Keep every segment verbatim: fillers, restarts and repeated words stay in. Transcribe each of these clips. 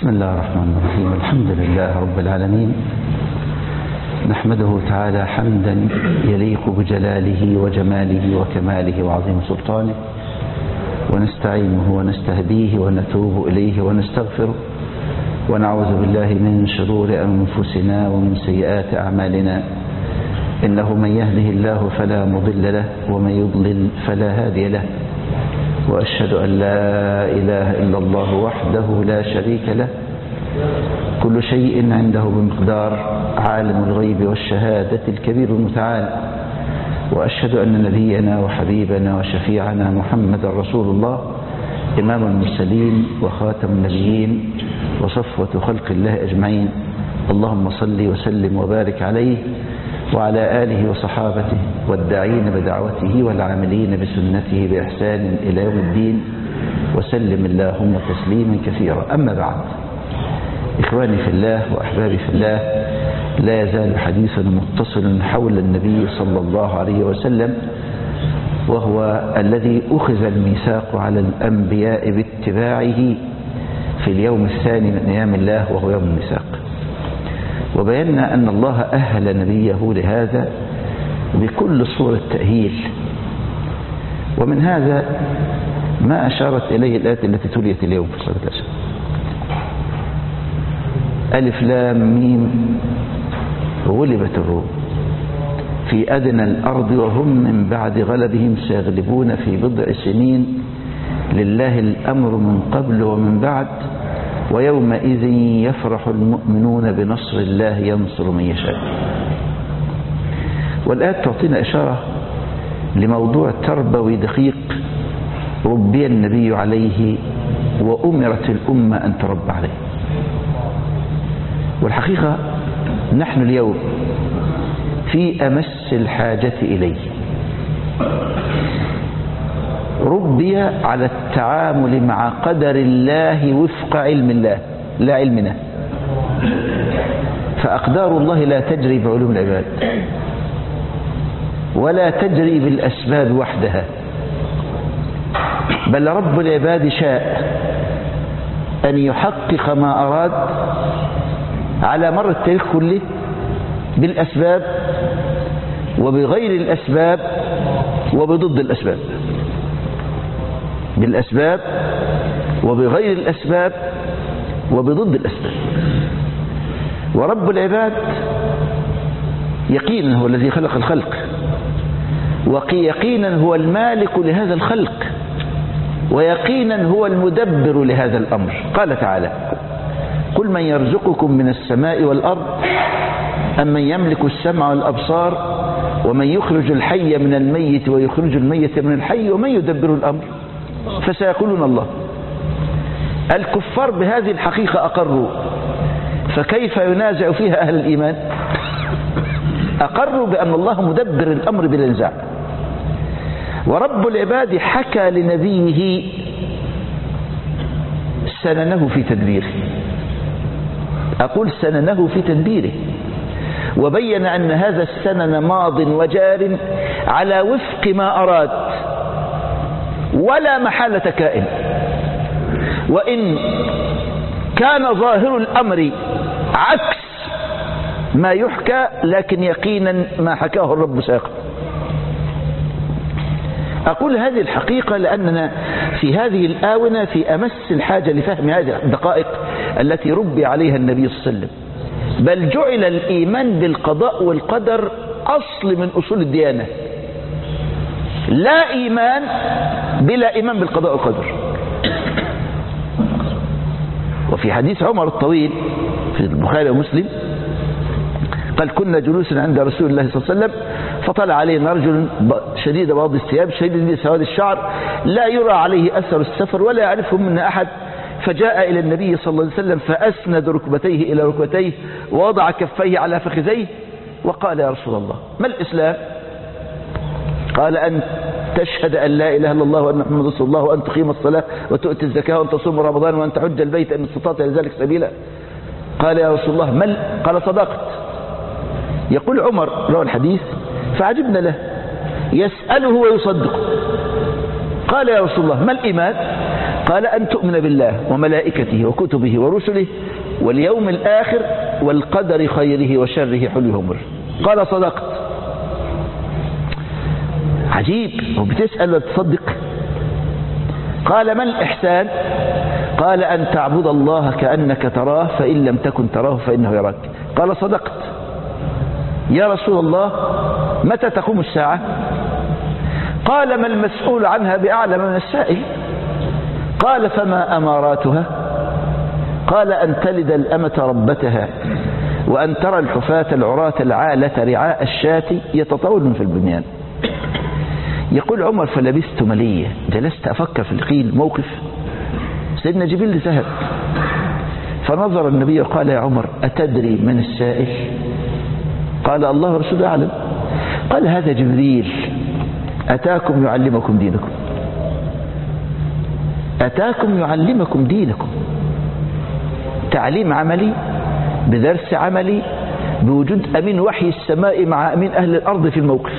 بسم الله الرحمن الرحيم. الحمد لله رب العالمين، نحمده تعالى حمدا يليق بجلاله وجماله وكماله وعظيم سلطانه، ونستعينه ونستهديه ونتوب إليه ونستغفره، ونعوذ بالله من شرور أنفسنا ومن سيئات أعمالنا. إنه من يهده الله فلا مضل له، ومن يضلل فلا هادي له، وأشهد أن لا إله إلا الله وحده لا شريك له، كل شيء عنده بمقدار، عالم الغيب والشهادة الكبير المتعال. وأشهد أن نبينا وحبيبنا وشفيعنا محمد رسول الله، إمام المرسلين وخاتم النبيين وصفوة خلق الله أجمعين. اللهم صل وسلم وبارك عليه وعلى آله وصحابته والداعين بدعوته والعاملين بسنته بإحسان إلى يوم الدين، وسلم اللهم تسليما كثيرا. أما بعد، إخواني في الله وأحبابي في الله، لا يزال حديثنا متصل حول النبي صلى الله عليه وسلم، وهو الذي أخذ الميثاق على الأنبياء باتباعه في اليوم الثاني من أيام الله، وهو يوم الميثاق. وبينا أن الله أهل نبيه لهذا بكل صورة تأهيل، ومن هذا ما أشارت إليه الآية التي تليت اليوم في صلاة العشاء: ألف لام ميم غلبت الروم في أدنى الأرض وهم من بعد غلبهم سيغلبون في بضع سنين، لله الأمر من قبل ومن بعد، ويومئذ يفرح المؤمنون بنصر الله ينصر من يشاء. والآية تعطينا إشارة لموضوع تربوي دقيق ربي النبي عليه وأمرت الأمة أن تربى عليه. والحقيقة نحن اليوم في أمس الحاجة إليه. ربي على التعامل مع قدر الله وفق علم الله لا علمنا، فأقدار الله لا تجري بعلوم العباد ولا تجري بالأسباب وحدها، بل رب العباد شاء أن يحقق ما أراد على مر التاريخ كله بالأسباب وبغير الأسباب وبضد الأسباب، بالأسباب وبغير الأسباب وبضد الأسباب. ورب العباد يقينا هو الذي خلق الخلق، ويقينا هو المالك لهذا الخلق، ويقينا هو المدبر لهذا الأمر. قال تعالى: قل من يرزقكم من السماء والأرض أم من يملك السمع والأبصار ومن يخرج الحي من الميت ويخرج الميت من الحي ومن يدبر الأمر فسيقولون الله. الكفار بهذه الحقيقة أقروا، فكيف ينازع فيها أهل الإيمان؟ أقروا بأن الله مدبر الأمر بلا نزاع. ورب العباد حكى لنبيه سننه في تدبيره، أقول سننه في تدبيره، وبين أن هذا السنن ماض وجار على وفق ما أراد ولا محالة كائن. وإن كان ظاهر الأمر عكس ما يحكى، لكن يقينا ما حكاه الرب سيقع. أقول هذه الحقيقة لأننا في هذه الآونة في أمس الحاجة لفهم هذه الدقائق التي ربي عليها النبي صلى الله عليه وسلم. بل جعل الإيمان بالقضاء والقدر أصل من أصول الديانة. لا إيمان بلا إيمان بالقضاء والقدر. وفي حديث عمر الطويل في البخاري ومسلم قال: كنا جلوسا عند رسول الله صلى الله عليه وسلم فطلع علينا رجل شديد بياض الثياب شديد سواد الشعر لا يرى عليه أثر السفر ولا يعرفه منا أحد، فجاء إلى النبي صلى الله عليه وسلم فأسند ركبتيه إلى ركبتيه ووضع كفيه على فخذيه وقال: يا رسول الله، ما الإسلام؟ قال: أن تشهد أن لا إله إلا الله وأن محمد رسول الله وأن تقيم الصلاة وتؤتي الزكاة وأن تصوم رمضان وأن تحج البيت إن استطعت لذلك سبيلا. قال: يا رسول الله، ما قال: صدقت. يقول عمر روى الحديث فعجبنا له، يسأله ويصدقه. قال: يا رسول الله، ما الإيمان؟ قال أن تؤمن بالله وملائكته وكتبه ورسله واليوم الآخر والقدر خيره وشره حلوه ومره. قال صدقت. عجيب، وبتسأل وتصدق. قال ما الإحسان؟ قال أن تعبد الله كأنك تراه فإن لم تكن تراه فإنه يراك. قال صدقت. يا رسول الله متى تقوم الساعة؟ قال ما المسؤول عنها بأعلم من السائل. قال فما أماراتها؟ قال أن تلد الأمة ربتها وأن ترى الحفاة العراة العالة رعاء الشاة يتطاولون في البنيان. يقول عمر فلبثت ملية، جلست أفكر في القيل موقف. سيدنا جبريل ذهب فنظر النبي وقال يا عمر أتدري من السائل؟ قال الله ورسوله أعلم. قال هذا جبريل أتاكم يعلمكم دينكم، أتاكم يعلمكم دينكم، تعليم عملي بدرس عملي بوجود أمين وحي السماء مع أمين أهل الأرض في الموقف.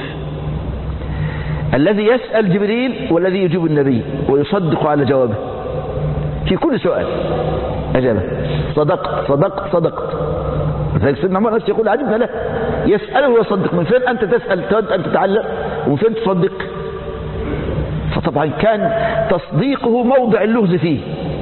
الذي يسأل جبريل والذي يجيب النبي ويصدق على جوابه في كل سؤال أجابه. صدقت صدقت صدقت. ذلك سيدنا عمر نفسه يقول عجبنا له، يسأله ويصدق. من فين أنت تسأل تود أن تتعلم ومن فين تصدق؟ فطبعا كان تصديقه موضع اللغز فيه.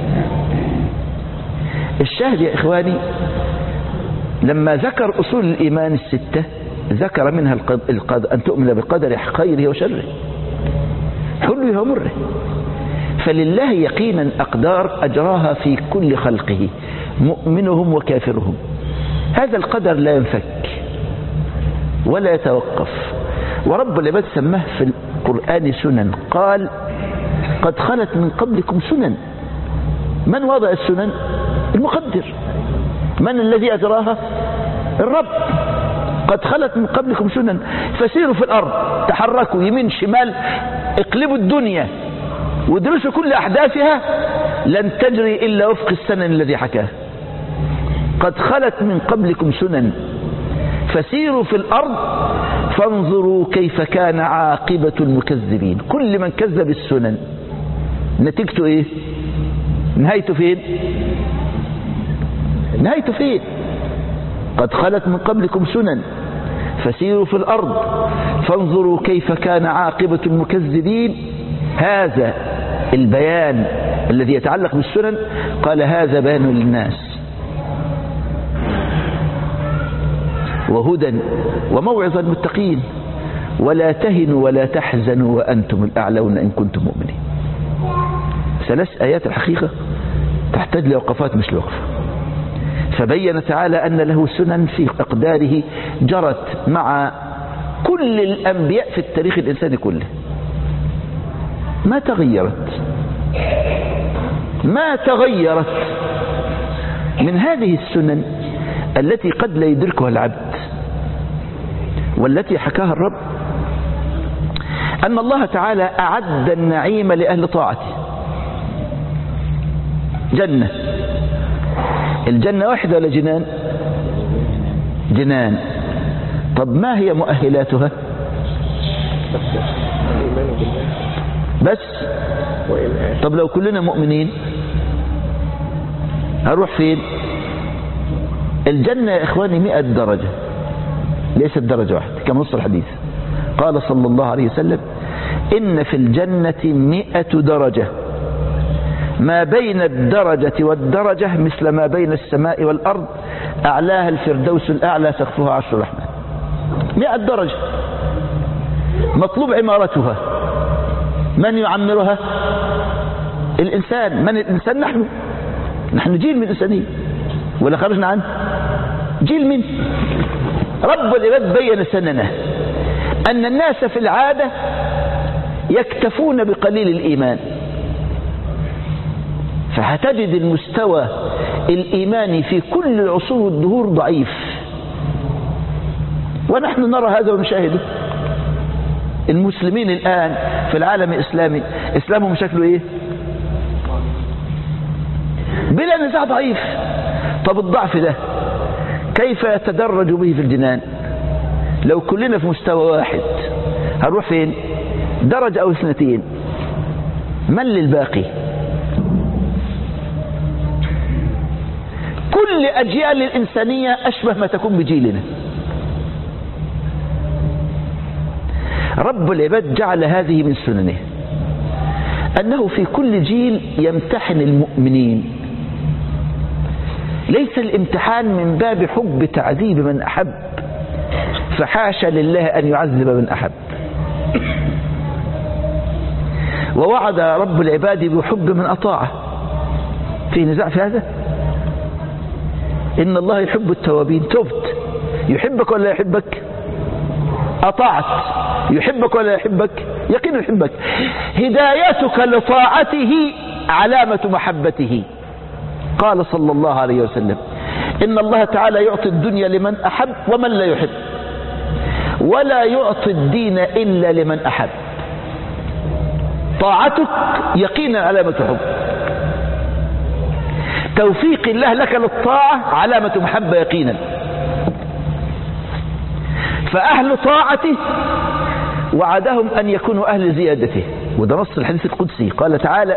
الشاهد يا إخواني لما ذكر أصول الإيمان الستة ذكر منها القدر، أن تؤمن بقدر خيره وشره حلوه ومره. فلله يقينا أقدار أجراها في كل خلقه مؤمنهم وكافرهم. هذا القدر لا ينفك ولا يتوقف. ورب العباد سماه في القرآن سنن، قال قد خلت من قبلكم سنن. من وضع السنن؟ المقدر. من الذي أجراها؟ الرب. قد خلت من قبلكم سنن فسيروا في الأرض، تحركوا يمين شمال، اقلبوا الدنيا وادرسوا كل أحداثها، لن تجري إلا وفق السنن الذي حكاه. قد خلت من قبلكم سنن فسيروا في الأرض فانظروا كيف كان عاقبة المكذبين. كل من كذب السنن نتيجته إيه؟ نهايته فين؟ نهايته فين؟ قد خلت من قبلكم سنن فسيروا في الأرض فانظروا كيف كان عاقبة المكذبين. هذا البيان الذي يتعلق بالسنن قال هذا بيان للناس وهدى وموعظة المتقين ولا تهنوا ولا تحزنوا وأنتم الأعلون إن كنتم مؤمنين. ثلاث آيات الحقيقة تحتاج لوقفات مش لوقفة. فبين تعالى أن له سنن في أقداره جرت مع كل الأنبياء في التاريخ الإنساني كله، ما تغيرت ما تغيرت. من هذه السنن التي قد لا يدركها العبد والتي حكاها الرب أن الله تعالى أعد النعيم لأهل طاعته. جنة، الجنة واحدة ولا جنان؟ جنان. طب ما هي مؤهلاتها؟ بس. طب لو كلنا مؤمنين هنروح فين؟ الجنة يا إخواني مئة درجة، ليست درجة واحدة كما نص الحديث. قال صلى الله عليه وسلم إن في الجنة مئة درجة ما بين الدرجة والدرجة مثل ما بين السماء والأرض أعلاها الفردوس الأعلى سقفها عرش الرحمن. مئة درجة مطلوب عمارتها. من يعمرها؟ الإنسان. من الإنسان؟ نحن نحن جيل من الإنسانية ولا خرجنا عنه؟ جيل من رب العباد بين سننه أن الناس في العادة يكتفون بقليل الإيمان، فهتجد المستوى الإيماني في كل العصور والدهور ضعيف، ونحن نرى هذا ونشاهده. المسلمين الآن في العالم الإسلامي إسلامهم شكله إيه؟ بلا نزاع ضعيف. طب الضعف ده كيف يتدرج به في الجنان؟ لو كلنا في مستوى واحد هنروح فين؟ درجة أو اثنتين. من للباقي؟ كل أجيال الإنسانية أشبه ما تكون بجيلنا. رب العباد جعل هذه من سننه، أنه في كل جيل يمتحن المؤمنين. ليس الامتحان من باب حب تعذيب من أحب، فحاشا لله أن يعذب من أحب. ووعد رب العباد بحب من أطاعه. في نزاع في هذا؟ إن الله يحب التوابين. تبت، يحبك ولا يحبك؟ أطاعت، يحبك ولا يحبك؟ يقين يحبك. هدايتك لطاعته علامة محبته. قال صلى الله عليه وسلم: إن الله تعالى يعطي الدنيا لمن أحب ومن لا يحب، ولا يعطي الدين إلا لمن أحب. طاعتك يقينا علامة حب، توفيق الله لك للطاعة علامة محبة يقينا. فأهل طاعته وعدهم أن يكونوا أهل زيادته، وده نص الحديث القدسي. قال تعالى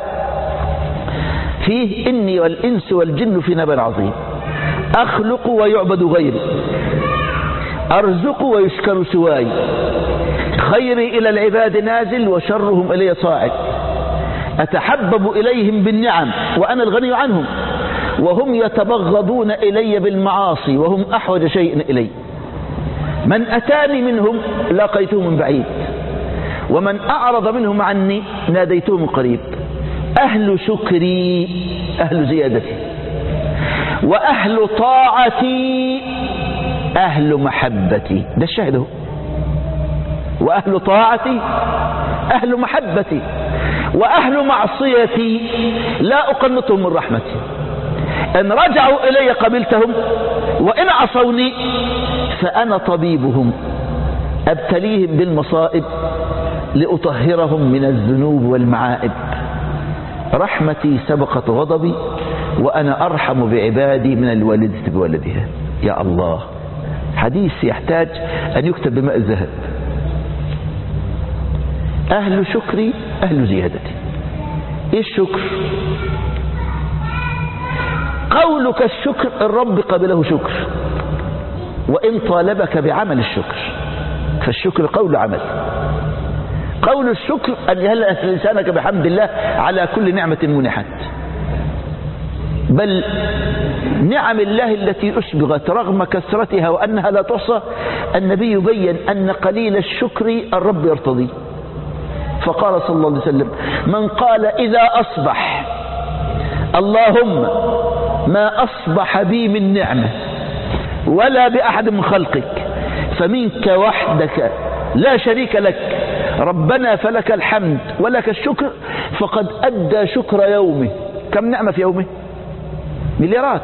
فيه: إني والإنس والجن في نبأ عظيم، أخلق ويعبد غيري، أرزق ويشكر سواي، خيري إلى العباد نازل وشرهم إلي صاعد، أتحبب إليهم بالنعم وأنا الغني عنهم، وهم يتبغضون إلي بالمعاصي وهم أحوج شيء إلي. من أتاني منهم لاقيته من بعيد، ومن أعرض منهم عني ناديته من قريب. أهل شكري أهل زيادتي، وأهل طاعتي أهل محبتي. ده الشاهد هو. وأهل طاعتي أهل محبتي، وأهل معصيتي لا أقنطهم من رحمتي. إن رجعوا إلي قبلتهم، وإن عصوني فأنا طبيبهم، أبتليهم بالمصائب لأطهرهم من الذنوب والمعائب. رحمتي سبقت غضبي، وأنا أرحم بعبادي من الوالدة بولدها. يا الله، حديث يحتاج أن يكتب بماء الذهب. أهل شكري أهل زيادتي. إيه الشكر؟ قولك الشكر الرب قبله شكر، وإن طالبك بعمل الشكر، فالشكر قول عمل. قول الشكر أن يهلأ لسانك بحمد الله على كل نعمة منحت، بل نعم الله التي أسبغت رغم كثرتها وأنها لا تحصى. النبي يبين أن قليل الشكر الرب يرتضي، فقال صلى الله عليه وسلم: من قال إذا أصبح اللهم ما أصبح بي من نعمة ولا بأحد من خلقك فمنك وحدك لا شريك لك، ربنا فلك الحمد ولك الشكر، فقد أدى شكر يومه. كم نعمة في يومه؟ مليارات.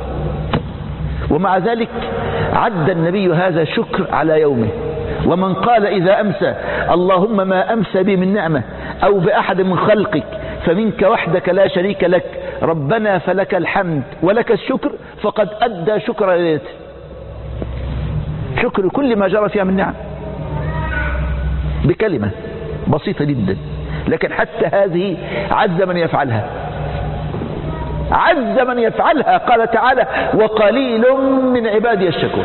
ومع ذلك عد النبي هذا شكر على يومه. ومن قال إذا أمسى اللهم ما أمسى بي من نعمة أو بأحد من خلقك فمنك وحدك لا شريك لك، ربنا فلك الحمد ولك الشكر، فقد أدى شكر ليلته. شكر كل ما جرى فيها من نعم بكلمة بسيطة جدا، لكن حتى هذه عز من يفعلها، عز من يفعلها. قال تعالى: وقليل من عبادي الشكور.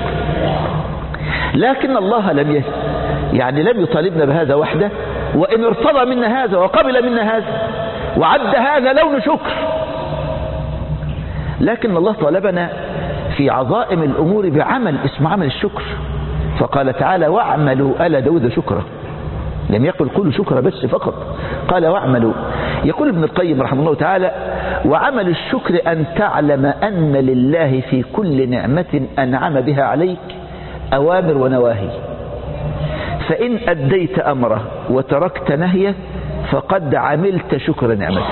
لكن الله لم يه يعني لم يطالبنا بهذا وحده، وإن ارتضى منا هذا وقبل منا هذا وعد هذا لون شكر، لكن الله طالبنا في عظائم الأمور بعمل اسمه عمل الشكر. فقال تعالى: واعملوا آل داود شكرا. لم يقل قولوا شكرا بس فقط، قال واعملوا. يقول ابن القيم رحمه الله تعالى: وعمل الشكر أن تعلم أن لله في كل نعمة أنعم بها عليك أوامر ونواهي، فإن أديت أمره وتركت نهيه فقد عملت شكر نعمته.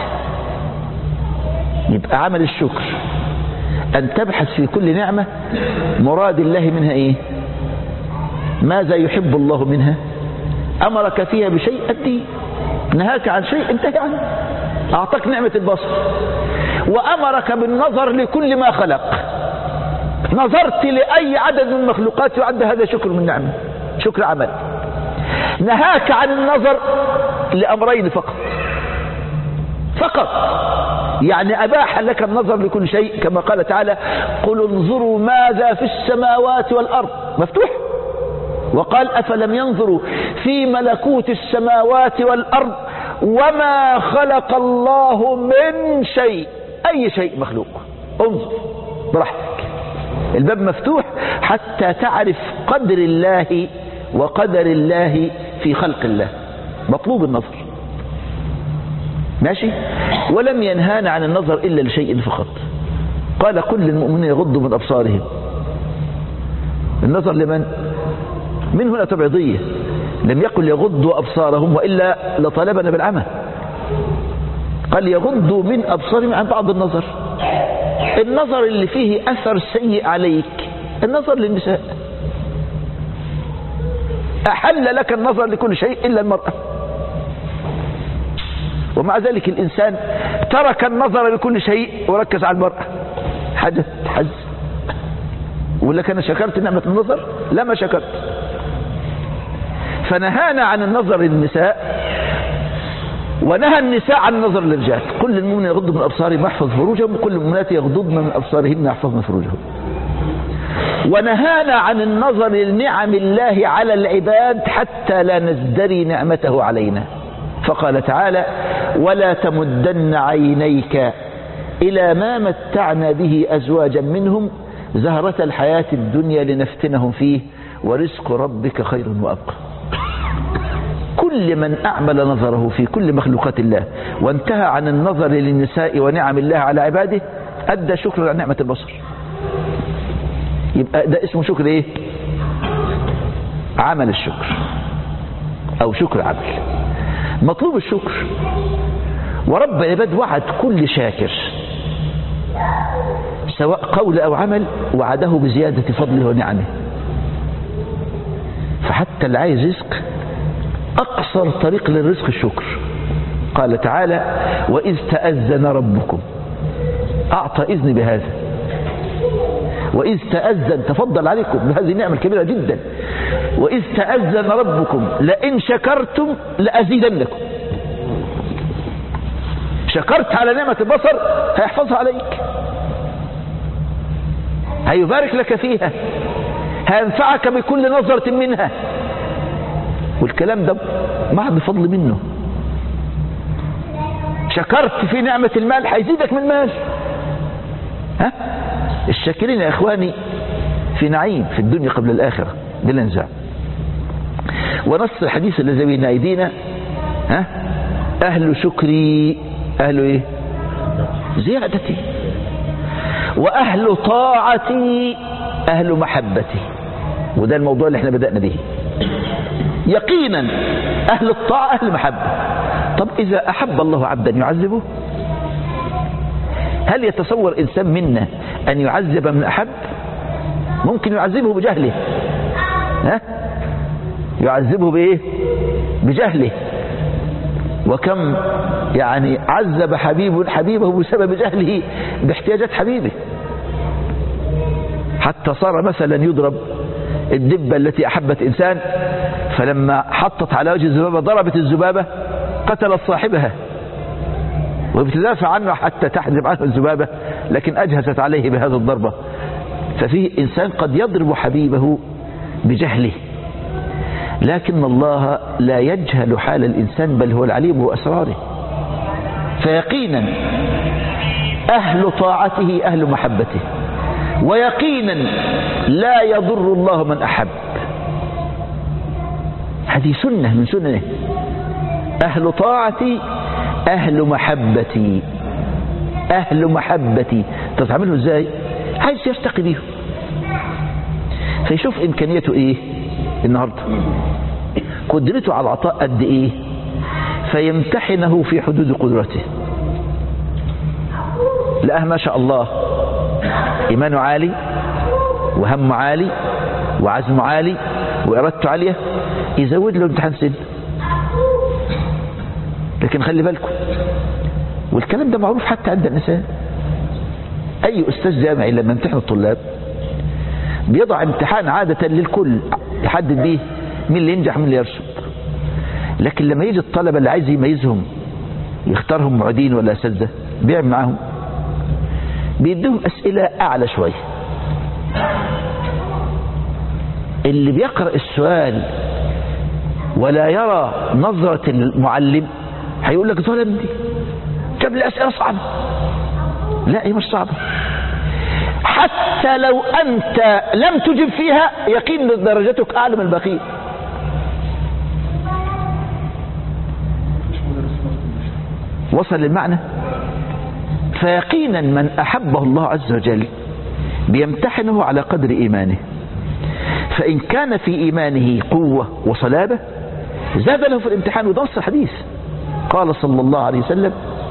يبقى عمل الشكر أن تبحث في كل نعمة مراد الله منها إيه؟ ماذا يحب الله منها؟ أمرك فيها بشيء أدي، نهاك عن شيء انتهي عنه. أعطاك نعمة البصر وأمرك بالنظر لكل ما خلق، نظرت لأي عدد من المخلوقات يعد هذا شكر من نعمة، شكر عمل. نهاك عن النظر لأمرين فقط فقط، يعني أباح لك النظر لكل شيء، كما قال تعالى قل انظروا ماذا في السماوات والأرض، مفتوح. وقال أفلم ينظروا في ملكوت السماوات والأرض وما خلق الله من شيء، أي شيء مخلوق انظر براحتك، الباب مفتوح حتى تعرف قدر الله وقدر الله في خلق الله، مطلوب النظر، ماشي. ولم ينهانا عن النظر إلا لشيء فقط، قال كل المؤمنين يغضوا من أبصارهم. النظر لمن؟ من هنا تبعيضية، لم يقل يغضوا أبصارهم وإلا لطالبنا بالعمى، قال يغضوا من أبصارهم عن بعض النظر. النظر اللي فيه أثر سيء عليك النظر للنساء، أحل لك النظر لكل شيء إلا المرأة، ومع ذلك الإنسان ترك النظر لكل شيء وركز على المرأة، حاجة تحز. ولا كان شكرت نعمة النظر؟ لا ما شكرت. فنهانا عن النظر للنساء ونهى النساء عن النظر للرجال. كل المؤمنين يغضوا من أبصارهم ويحفظ فروجهم، وكل المؤمنات يغضضن من أبصارهن ويحفظن فروجهم. ونهانا عن النظر لنعم الله على العباد حتى لا نزدري نعمته علينا، فقال تعالى ولا تمدن عينيك إلى ما متعنا به أزواجا منهم زهرة الحياة الدنيا لنفتنهم فيه ورزق ربك خير وأبقى. كل من أعمل نظره في كل مخلوقات الله وانتهى عن النظر للنساء ونعم الله على عباده أدى شكر على نعمة البصر. يبقى ده اسمه شكر ايه؟ عمل الشكر او شكر عمل. مطلوب الشكر. ورب العباد وعد كل شاكر سواء قول او عمل وعده بزيادة فضله ونعمه. فحتى اللي عايز رزق اقصر طريق للرزق الشكر. قال تعالى واذ تأذن ربكم، اعطى اذن بهذا، وإذ تأذن تفضل عليكم بهذه النعمة الكبيرة جدا. وإذ تأذن ربكم لئن شكرتم لأزيدنكم. شكرت على نعمة البصر هيحفظها عليك، هيبارك لك فيها، هينفعك بكل نظرة منها. والكلام ده محض فضل منه. شكرت في نعمة المال هيزيدك من المال. ها؟ الشاكرين يا إخواني في نعيم في الدنيا قبل الآخرة بلا نزاع. ونص الحديث الذي بين أيدينا ها أهل شكري أهل إيه؟ زيادتي، وأهل طاعتي أهل محبتي. وده الموضوع اللي احنا بدأنا به. يقينا أهل الطاعة أهل محبة. طب إذا أحب الله عبدا يعذبه؟ هل يتصور إنسان منا أن يعذب من أحب؟ ممكن يعذبه بجهله. ها؟ يعذبه بإيه؟ بجهله. وكم يعني عذب حبيب حبيبه بسبب جهله باحتياجات حبيبه، حتى صار مثلا يضرب الدبة التي أحبت إنسان، فلما حطت على وجه الذبابة ضربت الذبابة قتلت صاحبها، وبتدافع عنه حتى تحجب عنه الذبابة، لكن أجهزت عليه بهذه الضربة. ففيه إنسان قد يضرب حبيبه بجهله، لكن الله لا يجهل حال الإنسان بل هو العليم بأسراره. فيقينا أهل طاعته أهل محبته، ويقينا لا يضر الله من أحب. هذه سنة من سننه. أهل طاعتي أهل محبتي. أهل محبتي تتعامله إزاي؟ عايز يرتقي بيه، فيشوف إمكانيته إيه النهاردة، قدرته على العطاء قد إيه، فيمتحنه في حدود قدرته. لأه ما شاء الله إيمانه عالي وهم عالي وعزم عالي وإرادته عالية، يزود له امتحان سن. لكن خلي بالكم، والكلام ده معروف حتى عند النساء. أي أستاذ جامعي لما يمتحن الطلاب بيضع امتحان عادة للكل يحدد به مين اللي ينجح ومين اللي يرسب. لكن لما يجي الطلبة اللي عايز يميزهم يختارهم معيدين ولا أساتذة، بيعمل معاهم بيديهم أسئلة أعلى شوية. اللي بيقرأ السؤال ولا يرى نظرة المعلم هيقول لك ظلمني، جاب لي أسئلة صعبة. لا، هي مش صعبة، حتى لو أنت لم تجب فيها يقين درجتك أعلى من البخيل. وصل للمعنى؟ فيقينا من أحبه الله عز وجل بيمتحنه على قدر إيمانه، فإن كان في إيمانه قوة وصلابة زاد له في الامتحان. وده نص الحديث، قال صلى الله عليه وسلم: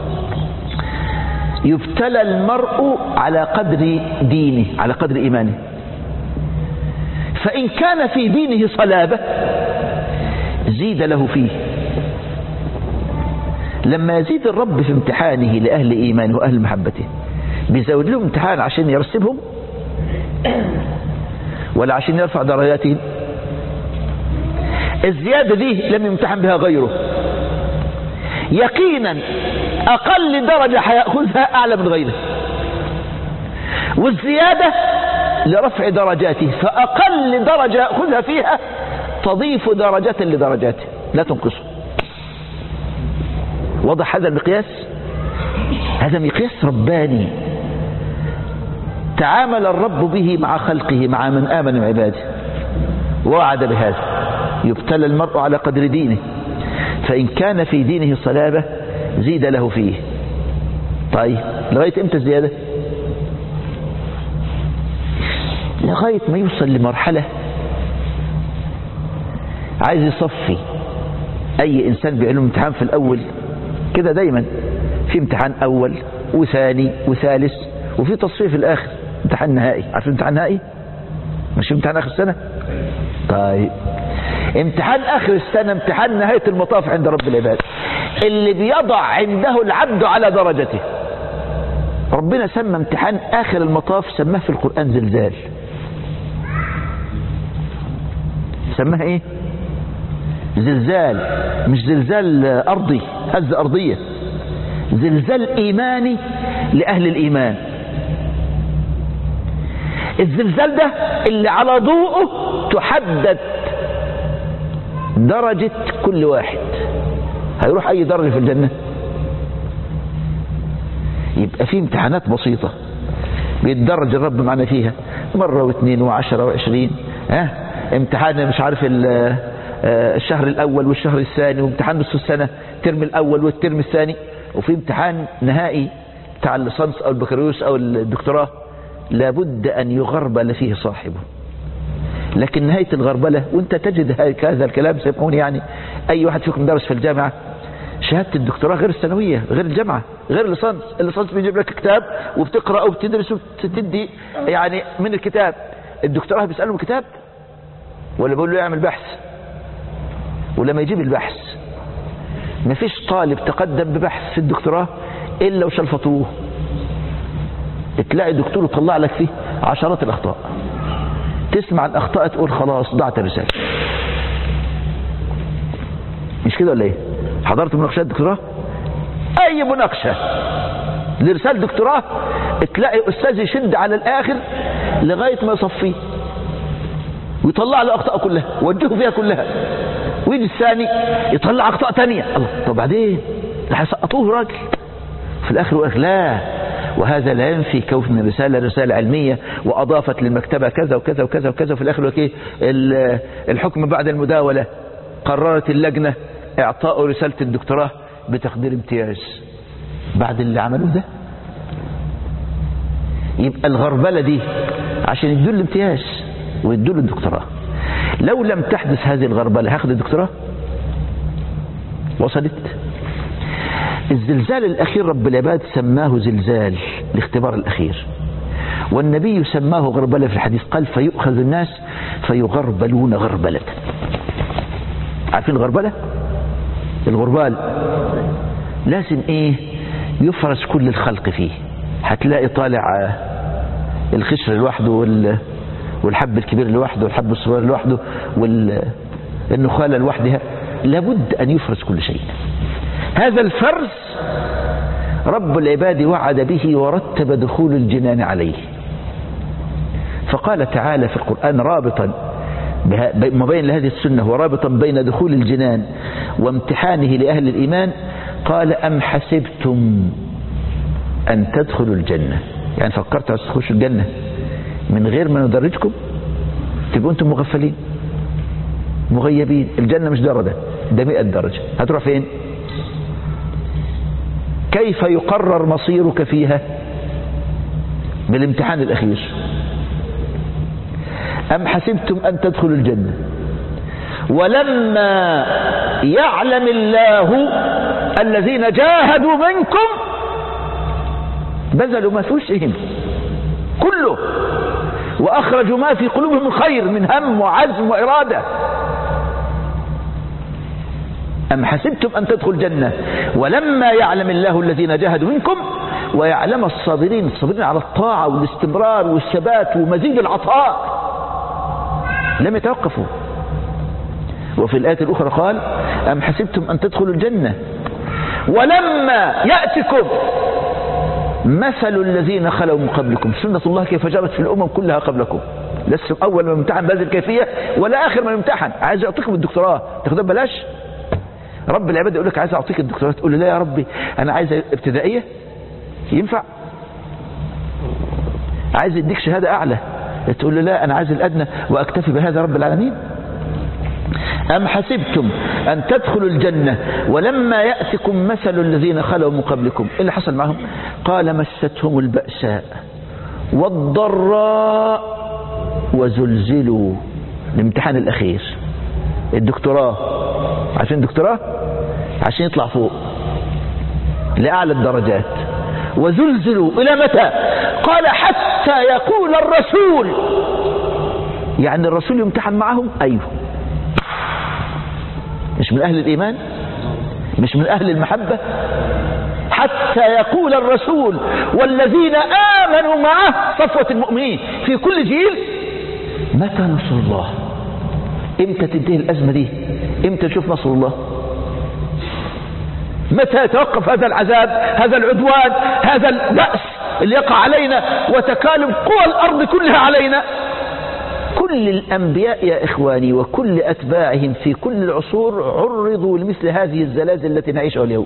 يبتلى المرء على قدر دينه، على قدر إيمانه، فإن كان في دينه صلابة زيد له فيه. لما يزيد الرب في امتحانه لأهل إيمانه وأهل محبته بيزود لهم امتحان عشان يرسبهم ولا عشان يرفع درجاتهم؟ الزيادة دي لم يمتحن بها غيره، يقينا أقل درجة هيأخذها أعلى من غيره، والزيادة لرفع درجاته، فأقل درجة يأخذها فيها تضيف درجة لدرجاته لا تنقصه. واضح هذا المقياس؟ هذا مقياس رباني تعامل الرب به مع خلقه، مع من آمن من عباده، ووعد بهذا: يبتلى المرء على قدر دينه، فإن كان في دينه صلابة زيد له فيه. طيب لغاية امتى الزيادة؟ لغاية ما يوصل لمرحلة عايز يصفي. أي إنسان بيعمل امتحان في الأول كده، دايما في امتحان أول وثاني وثالث وفي تصفية في الآخر، امتحان نهائي. عارف امتحان نهائي؟ مش امتحان آخر السنة؟ طيب امتحان آخر السنة امتحان نهاية المطاف عند رب العباد، اللي بيضع عنده العبد على درجته. ربنا سمى امتحان آخر المطاف، سماه في القرآن زلزال. سماه ايه؟ زلزال، مش زلزال أرضي هزة أرضية، زلزال إيماني لأهل الإيمان. الزلزال ده اللي على ضوءه تحدد درجة كل واحد، هيروح أي درجة في الجنة. يبقى في امتحانات بسيطة بيتدرج الرب معنا فيها، مرة واثنين وعشرة وعشرين. ها امتحان مش عارف الشهر الأول والشهر الثاني، وامتحان نصف السنة، الترم الأول والترم الثاني، وفي امتحان نهائي بتاع الليسانس أو البكالوريوس أو الدكتوراه لابد أن يغربل فيه صاحبه. لكن نهاية الغربلة، وانت تجد هذا الكلام سيبقون، يعني أي واحد فيكم درس في الجامعة شهادة الدكتوراه غير الثانوية غير الجامعة غير الليسانس. الليسانس بيجيب لك كتاب وبتقرأ وبتدرس وبتدي يعني من الكتاب. الدكتوراه بيسأله كتاب ولا بيقول له يعمل بحث؟ ولما يجيب البحث مفيش طالب تقدم ببحث في الدكتوراه إلا وشلفطوه، تلاقي الدكتور يطلع لك فيه عشرات الأخطاء، تسمع الأخطاء تقول خلاص ضاعت الرسالة. مش كده ولا ايه؟ حضرت مناقشات دكتوراه؟ أي مناقشة لرسالة دكتوراه تلاقي أستاذ يشد على الآخر لغاية ما يصفيه ويطلع له أخطاء كلها ووجهه فيها كلها، ويجي الثاني يطلع أخطاء تانية. الله، طب بعدين ده هيسقطوه راجل في الآخر وآخر. لا، وهذا لا ينفي كون الرسالة رسالة علمية وأضافت للمكتبة كذا وكذا وكذا وكذا، وفي الآخر وكيه الحكم بعد المداولة قررت اللجنة إعطاء رسالة الدكتوراه بتقدير امتياز بعد اللي عملوه ده. يبقى الغربلة دي عشان يدوا الامتياز ويدوا له الدكتوراه. لو لم تحدث هذه الغربلة هاخد الدكتوراه؟ وصلت؟ الزلزال الأخير رب العباد سماه زلزال الاختبار الأخير، والنبي سماه غربلة في الحديث، قال فيؤخذ الناس فيغربلون غربلة. عارفين الغربلة؟ الغربال لازم ايه؟ يفرز كل الخلق فيه. هتلاقي طالع الخشر لوحده والحب الكبير لوحده والحب الصغير لوحده والنخالة لوحدها، لابد أن يفرز كل شيء. هذا الفرز رب العباد وعد به ورتب دخول الجنان عليه. فقال تعالى في القرآن رابطا مبين لهذه السنة ورابطا بين دخول الجنان وامتحانه لأهل الإيمان، قال أم حسبتم أن تدخلوا الجنة، يعني فكرت تخشوا الجنة من غير ما ندرجكم؟ تبقوا أنتم مغفلين مغيبين. الجنة مش درجة، ده مئة درجة. هتروح فين؟ كيف يقرر مصيرك فيها؟ بالامتحان الأخير. أم حسبتم أن تدخلوا الجنة ولما يعلم الله الذين جاهدوا منكم بذلوا ما في وسعهم كله وأخرجوا ما في قلوبهم الخير من هم وعزم وإرادة. أم حسبتم أن تدخلوا الجنة ولما يعلم الله الذين جاهدوا منكم ويعلم الصابرين، الصابرين على الطاعة والاستمرار والثبات ومزيد العطاء لم يتوقفوا. وفي الآية الأخرى قال أم حسبتم أن تدخلوا الجنة ولما يأتكم مثل الذين خلوا من قبلكم، سنة الله كيف جرت في الأمم كلها قبلكم، لسه أول ما يمتحن بهذه الكيفية ولا آخر ما يمتحن. عايز يعطيكم الدكتوراه تاخدها ببلاش؟ رب العباد يقول لك عايز أعطيك الدكتوراه، تقول له لا يا ربي أنا عايز ابتدائية. ينفع؟ عايز يديك شهادة أعلى، تقول له لا أنا عايز الأدنى وأكتفي بهذا رب العالمين. أم حسبتم أن تدخلوا الجنة ولما يأتكم مثل الذين خلوا من قبلكم، إيه اللي حصل معهم؟ قال مستهم البأساء والضراء وزلزلوا. الامتحان الأخير الدكتوراه، عشان دكتوراه عشان يطلع فوق لأعلى الدرجات. وزلزلوا إلى متى؟ قال حتى يقول الرسول، يعني الرسول يمتحن معهم. أيوه، مش من أهل الإيمان، مش من أهل المحبة. حتى يقول الرسول والذين آمنوا معه، صفوة المؤمنين في كل جيل، متى نصر الله؟ امتى تنتهي الأزمة دي؟ امتى نشوف نصر الله؟ متى يتوقف هذا العذاب، هذا العدوان، هذا البأس اللي يقع علينا وتكالب قوى الأرض كلها علينا؟ كل الأنبياء يا إخواني وكل أتباعهم في كل العصور عرضوا لمثل هذه الزلازل التي نعيشها اليوم.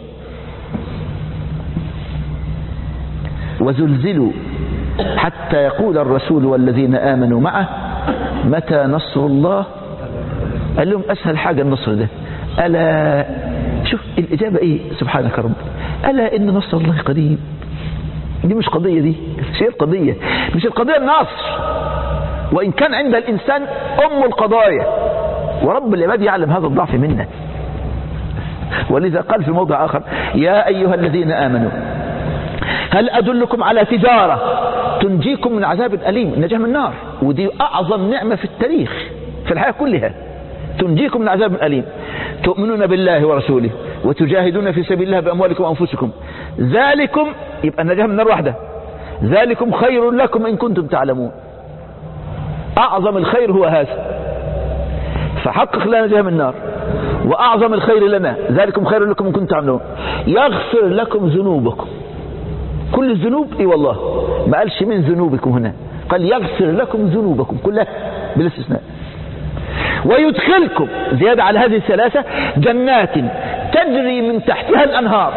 وزلزلوا حتى يقول الرسول والذين آمنوا معه متى نصر الله؟ قال لهم أسهل حاجة النصر ده. ألا شوف الإجابة إيه؟ سبحانك رب. ألا إن نصر الله قريب. دي مش قضية، دي شيء القضية مش القضية النصر، وإن كان عند الإنسان أم القضايا، ورب العباد يعلم هذا الضعف منا. ولذا قال في موضع آخر يا أيها الذين آمنوا هل أدلكم على تجارة تنجيكم من عذاب أليم؟ النجاة من النار، ودي أعظم نعمة في التاريخ في الحياة كلها، تنجيكم من عذاب أليم. تؤمنون بالله ورسوله وتجاهدون في سبيل الله بأموالكم وأنفسكم، ذلكم، يبقى النجاة من النار واحدة، ذلكم خير لكم إن كنتم تعلمون. أعظم الخير هو هذا، فحقق لنا نجاة من النار. وأعظم الخير لنا ذلكم خير لكم إن كنتم تعلمون. يغفر لكم ذنوبكم، كل الذنوب، اي والله ما قالش من ذنوبكم هنا، قال يغفر لكم ذنوبكم كلها بلا استثناء. ويدخلكم زيادة على هذه الثلاثة جنات تجري من تحتها الأنهار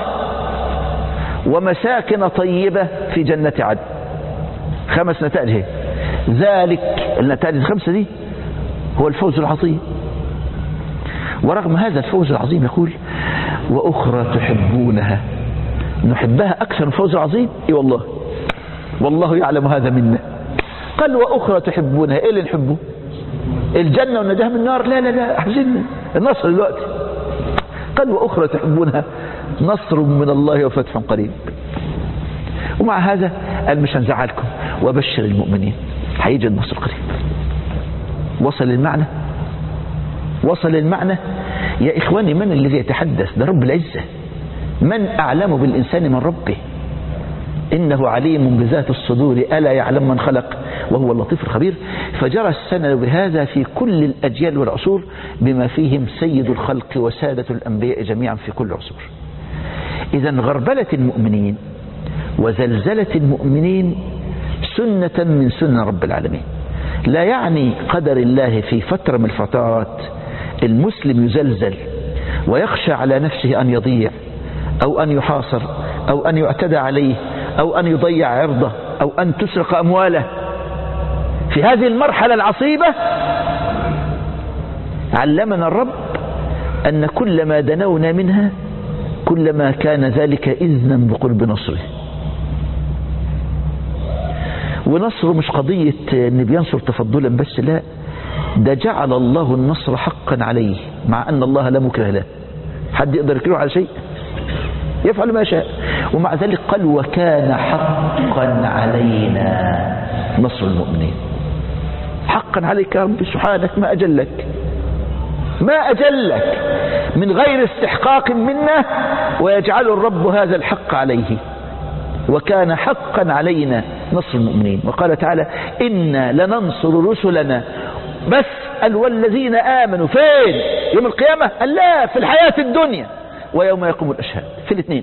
ومساكن طيبة في جنة عدن. خمس نتائج، ذلك النتائج الخمسة دي هو الفوز العظيم. ورغم هذا الفوز العظيم يقول وأخرى تحبونها، نحبها أكثر من الفوز العظيم. اي والله، والله يعلم هذا منا. قال وأخرى تحبونها، ايه اللي نحبه؟ الجنة والنجاة من النار؟ لا لا لا، أحزن النصر دلوقتي. قال وأخرى تحبونها نصر من الله وفتح قريب. ومع هذا قال مش هنزعلكم وبشر المؤمنين، هيجي النصر قريب. وصل المعنى؟ وصل المعنى يا إخواني. من الذي يتحدث؟ ده رب العزة. من أعلم بالإنسان من ربه؟ إنه عليم بذات الصدور ألا يعلم من خلق وهو اللطيف الخبير. فجرى السنة بهذا في كل الأجيال والعصور بما فيهم سيد الخلق وسادة الأنبياء جميعا في كل عصور. إذا غربلة المؤمنين وزلزلة المؤمنين سنة من سنن رب العالمين. لا يعني قدر الله في فترة من الفترات المسلم يزلزل ويخشى على نفسه أن يضيع أو أن يحاصر أو أن يعتدى عليه أو أن يضيع عرضه أو أن تسرق أمواله. في هذه المرحلة العصيبة علمنا الرب أن كلما دنونا منها كلما كان ذلك إذنا بقرب نصره. ونصره مش قضية أن بينصر تفضلا بس، لا، ده جعل الله النصر حقا عليه، مع أن الله لا مكره له. حد يقدر يكره على شيء؟ يفعل ما شاء. ومع ذلك قال وكان حقا علينا نصر المؤمنين. حقا عليك يا رب سبحانك، ما أجلك ما أجلك من غير استحقاق منا، ويجعل الرب هذا الحق عليه. وكان حقا علينا نصر المؤمنين. وقال تعالى إنا لننصر رسلنا، بس قال والذين آمنوا فين؟ يوم القيامة؟ قال لا، في الحياة الدنيا ويوم يقوم الأشهاد. في الاثنين،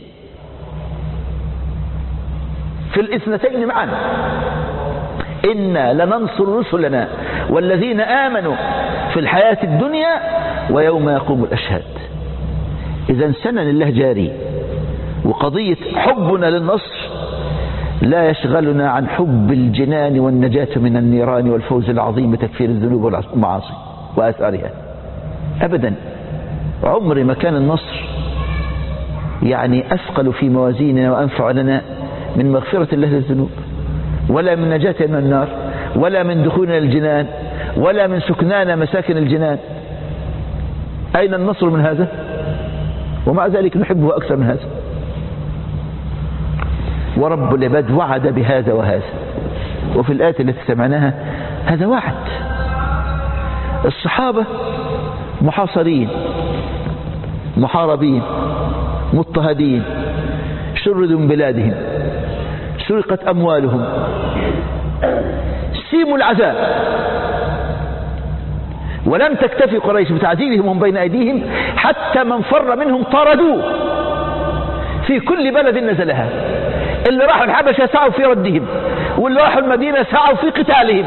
في الاثنتين معا. إنا لننصر رسلنا والذين آمنوا في الحياة الدنيا ويوم يقوم الأشهاد. إذا سنن الله جاري، وقضية حبنا للنصر لا يشغلنا عن حب الجنان والنجاة من النيران والفوز العظيم بتكفير الذنوب والمعاصي وآثارها أبدا. عمر ما كان النصر يعني أثقل في موازيننا وأنفع لنا من مغفرة الله للذنوب، ولا من نجاة من النار، ولا من دخولنا الجنان، ولا من سكنانا مساكن الجنان. أين النصر من هذا؟ ومع ذلك نحبه أكثر من هذا. ورب العباد وعد بهذا وهذا، وفي الآية التي سمعناها هذا وعد. الصحابة محاصرين محاربين مضطهدين، شردوا من بلادهم، سرقت أموالهم، سيموا العذاب، ولم تكتفي قريش بتعذيبهم من بين أيديهم، حتى من فر منهم طردوه في كل بلد نزلها. اللي راحوا الحبشة سعوا في ردهم، واللي راحوا المدينة سعوا في قتالهم،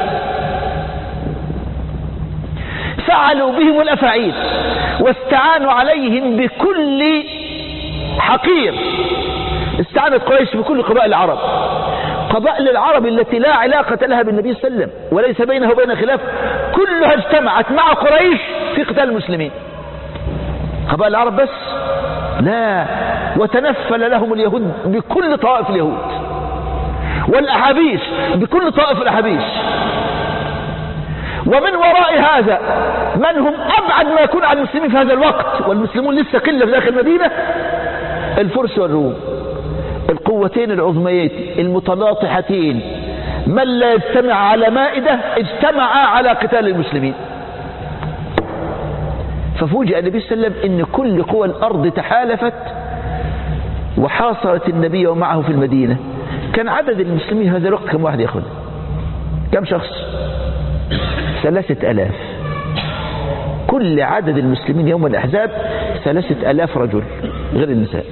فعلوا بهم الأفاعيل واستعانوا عليهم بكل حقير. استعانت قريش بكل قبائل العرب، قبائل العرب التي لا علاقة لها بالنبي صلى الله عليه وسلم وليس بينه وبين خلاف، كلها اجتمعت مع قريش في قتال المسلمين. قبائل العرب بس؟ لا، وتنفل لهم اليهود بكل طائف اليهود، والأحابيش بكل طائف الأحابيش. ومن وراء هذا من هم أبعد ما يكون عن المسلمين في هذا الوقت، والمسلمون لسه قلة في داخل المدينة، الفرس والروم، القوتين العظميين المتلاطحتين، من لا يجتمع على مائدة اجتمعا على قتال المسلمين. ففوجئ النبي صلى الله عليه وسلم ان كل قوى الارض تحالفت وحاصرت النبي ومعه في المدينة. كان عدد المسلمين هذا الوقت كم واحد يا اخوان؟ كم شخص؟ ثلاثة الاف. كل عدد المسلمين يوم الاحزاب ثلاثة الاف رجل غير النساء.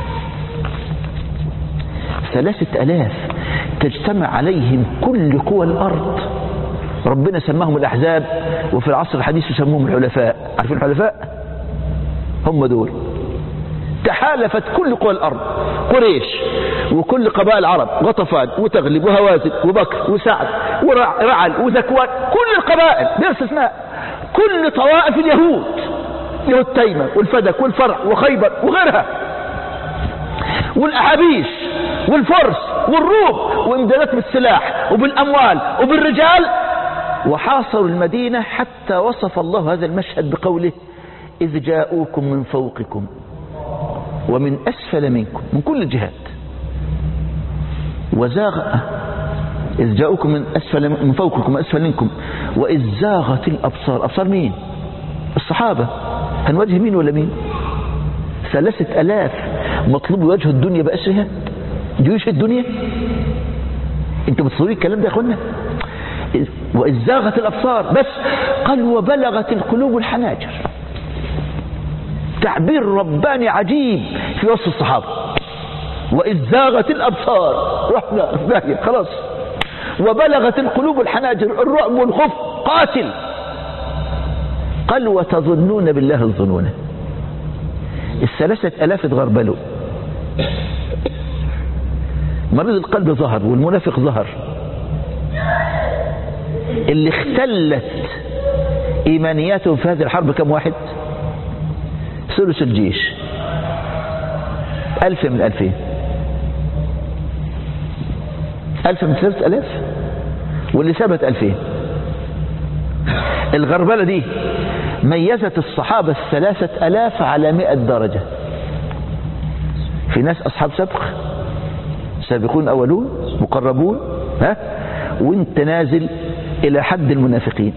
ثلاثة الاف تجتمع عليهم كل قوى الارض. ربنا سماهم الأحزاب، وفي العصر الحديث يسموهم الحلفاء. عارفين الحلفاء؟ هم دول. تحالفت كل قوى الأرض، قريش وكل قبائل العرب، غطفان وتغلب وهوازن وبكر وسعد ورعل وذكوان، كل القبائل بلا استثناء، كل طوائف اليهود، يهود تيمة والفدك والفرع وخيبر وغيرها، والأحابيش والفرس والروم، وامدادات بالسلاح وبالأموال وبالرجال، وحاصروا المدينة حتى وصف الله هذا المشهد بقوله إذ جاءوكم من فوقكم ومن أسفل منكم، من كل الجهات، وزاغ إذ جاءوكم من أسفل من فوقكم وأسفل منكم وإذ زاغت الأبصار. أبصار مين؟ الصحابة. هنواجه مين ولا مين؟ ثلاثة ألاف مطلوب وجه الدنيا بأسرها، جيوش الدنيا. انتوا بتصورين الكلام ده يا اخوانا؟ وإذ زاغت الأبصار، بس قال وبلغت القلوب الحناجر. تعبير رباني عجيب في وصف الصحابة. وإذ زاغت الأبصار رحنا في خلاص، وبلغت القلوب الحناجر، الرعب والخوف قاتل. قال وتظنون بالله الظنون. الثلاثة ألاف اتغربلوا، مريض القلب ظهر والمنافق ظهر. اللي اختلت إيمانياتهم في هذه الحرب كم واحد؟ ثلث الجيش، ألف من ألفين، ألف من ثلاثة ألاف، واللي ثبت ألفين. الغربلة دي ميزت الصحابة الثلاثة ألاف على مئة درجة. في ناس أصحاب سبق، سابقون أولون مقربون، ها، وانت نازل إلى حد المنافقين.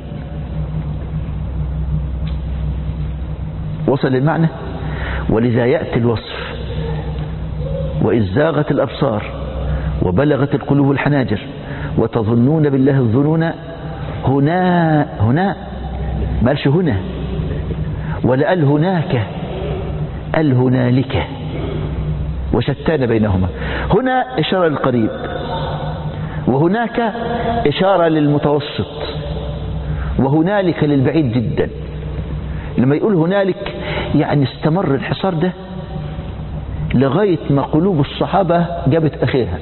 وصل المعنى؟ ولذا يأتي الوصف وإذ زاغت الأبصار وبلغت القلوب الحناجر وتظنون بالله الظنون. هنا هنا ما قالش هنا ولا قال هناك، قال هنالك، وشتان بينهما. هنا إشارة للقريب، وهناك إشارة للمتوسط، وهنالك للبعيد جدا. لما يقول هنالك يعني استمر الحصار ده لغاية ما قلوب الصحابة جابت أخيرها.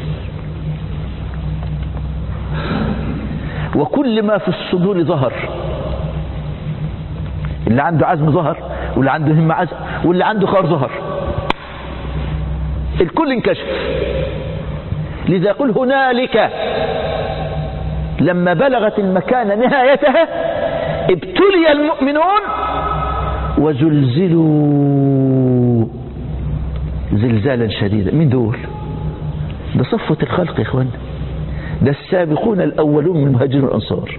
وكل ما في الصدور ظهر، اللي عنده عزم ظهر، واللي عنده همة عزم، واللي عنده خار ظهر، الكل انكشف. لذا يقول هنالك لما بلغت المكان نهايتها ابتلي المؤمنون وزلزلوا زلزالا شديدا. من دول؟ ده صفوة الخلق يا اخوان، ده السابقون الأولون من المهاجرين والأنصار،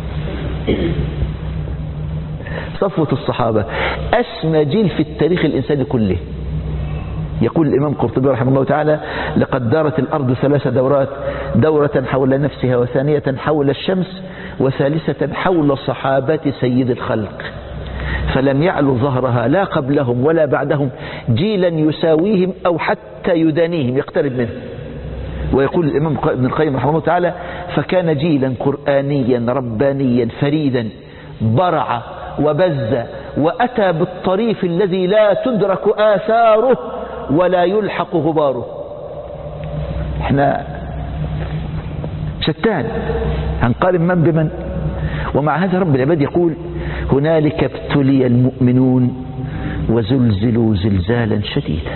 صفوة الصحابة، أسمى جيل في التاريخ الإنساني كله. يقول الإمام قرطبي رحمه الله تعالى: لقد دارت الأرض ثلاث دورات، دورة حول نفسها، وثانية حول الشمس، وثالثة حول صحابة سيد الخلق، فلم يعلو ظهرها لا قبلهم ولا بعدهم جيلا يساويهم أو حتى يدانيهم يقترب منه. ويقول الإمام ابن القيم رحمه الله تعالى: فكان جيلا قرآنيا ربانيا فريدا برع وبز، وأتى بالطريف الذي لا تدرك آثاره ولا يلحق غباره. احنا شتان، هنقارن من بمن. ومع هذا رب العباد يقول: هنالك ابتلي المؤمنون وزلزلوا زلزالا شديدا.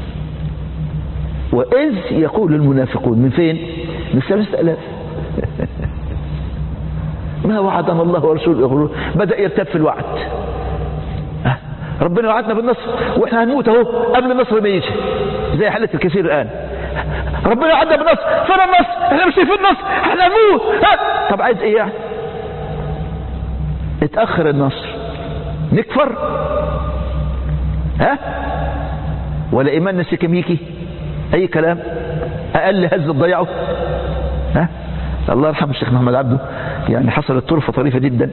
وإذ يقول المنافقون، من فين؟ من ثلاثة ألاف. ما وعدنا الله ورسوله يقولون، بدأ يرتب في الوعد. ربنا وعدنا بالنصر واحنا هنموت اهو قبل النصر ما يجي، زي حالة الكثير الآن. ربنا وعدنا بالنصر، فين النصر؟ احنا مش شايفين النصر، احنا هنموت. طب عايز ايه يعني؟ اتأخر النصر نكفر؟ ها؟ ولا إيمان نسيكميكي؟ أي كلام؟ أقل هز تضيعه؟ ها؟ الله يرحمه الشيخ محمد عبده، يعني حصلت طرفة طريفة جدا.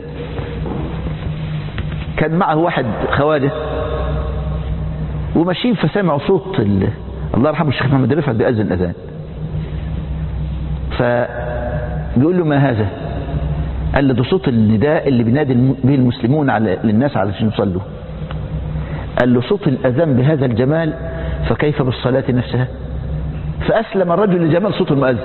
كان معه واحد خواجة وماشيين، فسمعوا صوت ال... الله يرحمه الشيخ محمد رفعت بيأذن أذان، فبيقول له: ما هذا؟ قال له: ده صوت النداء اللي بينادي به المسلمون على للناس علشان يصلوا. قال له: صوت الأذان بهذا الجمال فكيف بالصلاة نفسها؟ فأسلم الرجل لجمال صوت المؤذن.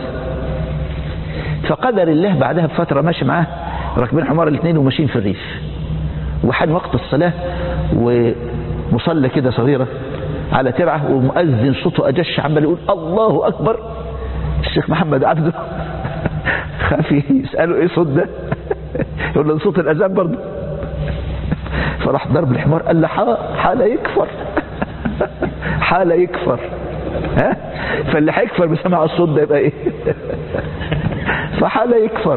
فقدر الله بعدها بفترة ماشي معاه راكبين حمار الاثنين وماشيين في الريف، وحان وقت الصلاة، ومصلى كده صغيرة على ترعة، ومؤذن صوته أجش عمال يقول: الله أكبر. الشيخ محمد عبده خاف يسأله: ايه صوت ده؟ يقول له: صوت الأذان برضه. فراح ضرب الحمار، قال له: حال يكفر. حال يكفر. ها؟ فاللي هيكفر بسمع الصوت ده يبقى ايه؟ فحال يكفر.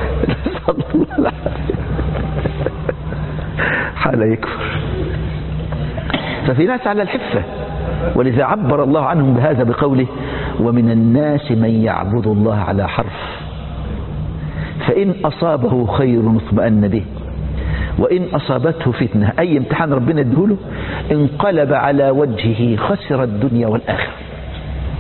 حال يكفر. ففي ناس على الحفة، ولذا عبر الله عنهم بهذا بقوله: ومن الناس من يعبد الله على حرف، فإن أصابه خير اطمأن به، وإن أصابته فتنة، أي امتحان ربنا ادهوله، انقلب على وجهه خسر الدنيا والآخرة.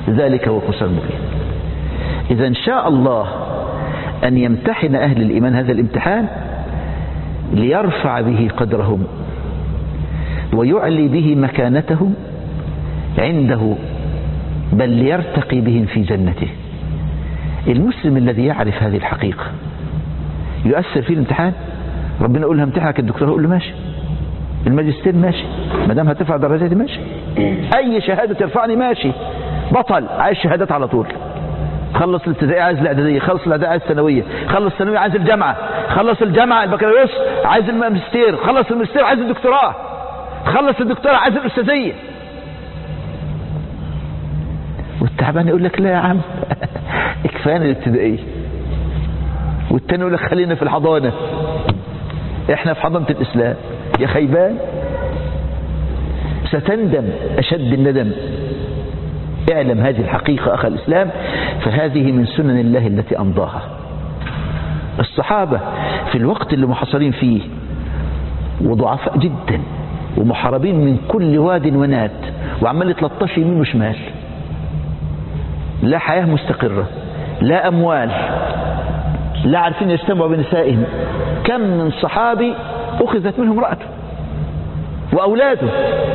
ذلك هو الخسران المبين. إذا إن شاء الله أن يمتحن أهل الإيمان هذا الامتحان ليرفع به قدرهم ويعلي به مكانتهم عنده، بل ليرتقي بهم في جنته. المسلم الذي يعرف هذه الحقيقة يؤثر في الامتحان. ربنا يقول له امتحنك الدكتور، يقول له ماشي. الماجستير ماشي، ما دام هترفع درجاتي ماشي. أي شهادة ترفعني ماشي. بطل عايز شهادات على طول. خلص الابتدائية عايز الإعدادية، خلص الإعدادية عايز الثانوية، خلص الثانوية عايز الجامعة، خلص الجامعة البكالوريوس عايز الماجستير، خلص الماجستير عايز الدكتوراه، خلص الدكتوراه عايز الأستاذية. والتعبان يقول لك لا يا عم اكفانا الابتدائية. والتاني يقول لك خلينا في الحضانة، احنا في حضانة الإسلام. يا خيبان ستندم أشد الندم. اعلم هذه الحقيقة أخي الإسلام، فهذه من سنن الله التي أمضاها. الصحابة في الوقت اللي محاصرين فيه وضعفاء جدا ومحاربين من كل واد وناد وعمال يتلطش يمين وشمال، لا حياة مستقرة، لا أموال، لا عارفين يجتمعوا بنسائهم. كم من صحابي أخذت منهم امرأته وأولاده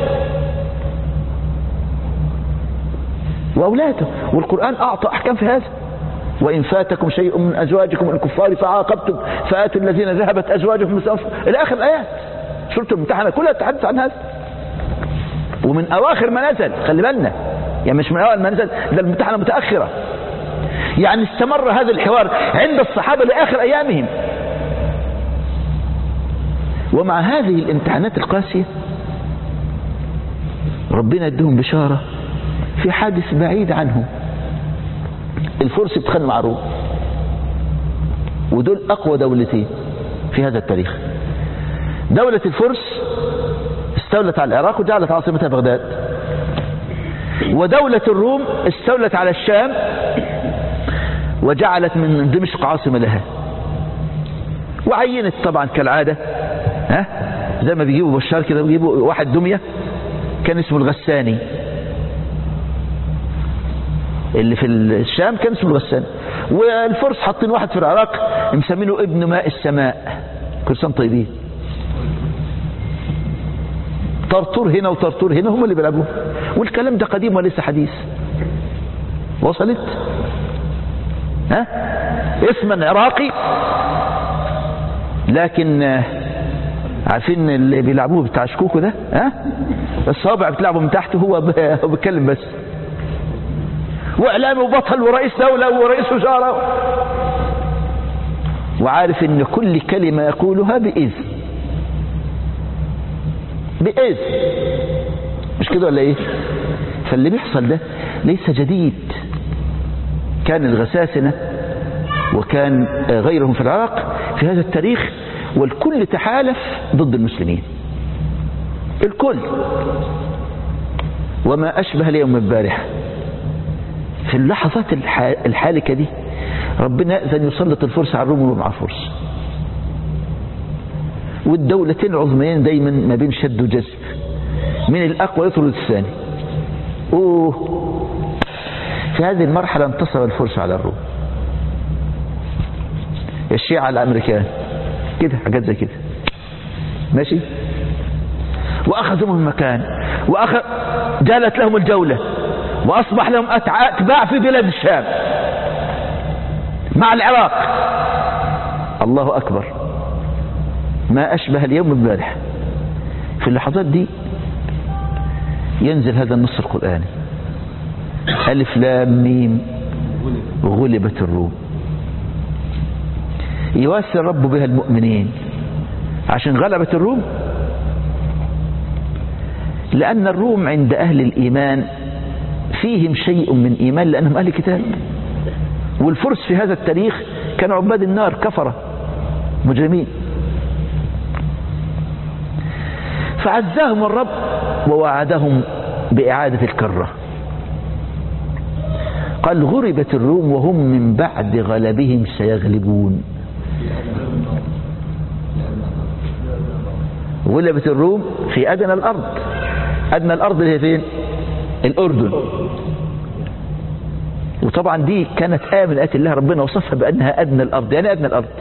وأولاده والقرآن أعطى أحكام في هذا. وإن فاتكم شيء من أزواجكم الكفار فعاقبتم فآتوا الذين ذهبت أزواجهم إلى آخر الآيات. سورة الممتحنة كلها تحدث عن هذا، ومن أواخر ما نزل. خلي بالنا، يعني مش من أول ما نزل، ده الممتحنة متأخرة. يعني استمر هذا الحوار عند الصحابة لآخر أيامهم. ومع هذه الامتحانات القاسية ربنا ادهم بشارة في حادث بعيد عنهم. الفرس بتخانق مع الروم، ودول أقوى دولتين في هذا التاريخ. دولة الفرس استولت على العراق وجعلت عاصمتها بغداد، ودولة الروم استولت على الشام وجعلت من دمشق عاصمة لها. وعينت طبعا كالعادة، ها زي ما بيجيبوا بشار كده، بيجيبوا واحد دمية كان اسمه الغساني، اللي في الشام كان اسمه الغساني. والفرس حاطين واحد في العراق مسمينه ابن ماء السماء. كل سنة طيبين. طرطور هنا وطرطور هنا هم اللي بيلعبوه. والكلام ده قديم وليس حديث. وصلت؟ ها اسما عراقي، لكن عارفين اللي بيلعبوه بتاع شكوكو ده، ها الصابع بتلعبه من تحت، هو هو بيتكلم بس. واعلامي وبطل ورئيس دولة ورئيس وزارة، وعارف ان كل كلمة يقولها بإذن بإذن، مش كده ولا ايه؟ فاللي بيحصل ده ليس جديد. كان الغساسنة وكان غيرهم في العراق في هذا التاريخ، والكل تحالف ضد المسلمين، الكل. وما أشبه اليوم البارحة في اللحظات الحالكة دي ربنا يأذن يسلط الفرس على الروم ومع الفرس. والدولتين العظميين دايما ما بين شد وجذب، من الأقوى يطرد الثاني. أوه في هذه المرحلة انتصر الفرس على الروم. الشيعة الأمريكان كده، حاجات زي كده ماشي. وأخذوا من المكان، وأخذ جالت لهم الجولة، وأصبح لهم أتباع في بلاد الشام مع العراق. الله أكبر، ما أشبه اليوم البارح. في اللحظات دي ينزل هذا النص القرآني: ألف لام ميم غلبت الروم. يواسي الرب بها المؤمنين عشان غلبت الروم، لأن الروم عند أهل الإيمان فيهم شيء من إيمان لأنهم أهل كتاب. والفرس في هذا التاريخ كانوا عباد النار، كفرة مجرمين. فعزاهم الرب ووعدهم بإعادة الكرة. قال: غربت الروم وهم من بعد غلبهم سيغلبون. غلبت الروم في أدنى الأرض. أدنى الأرض اللي هي فين؟ الأردن. وطبعا دي كانت آية من آيات الله، ربنا وصفها بأنها أدنى الأرض. يعني أدنى الأرض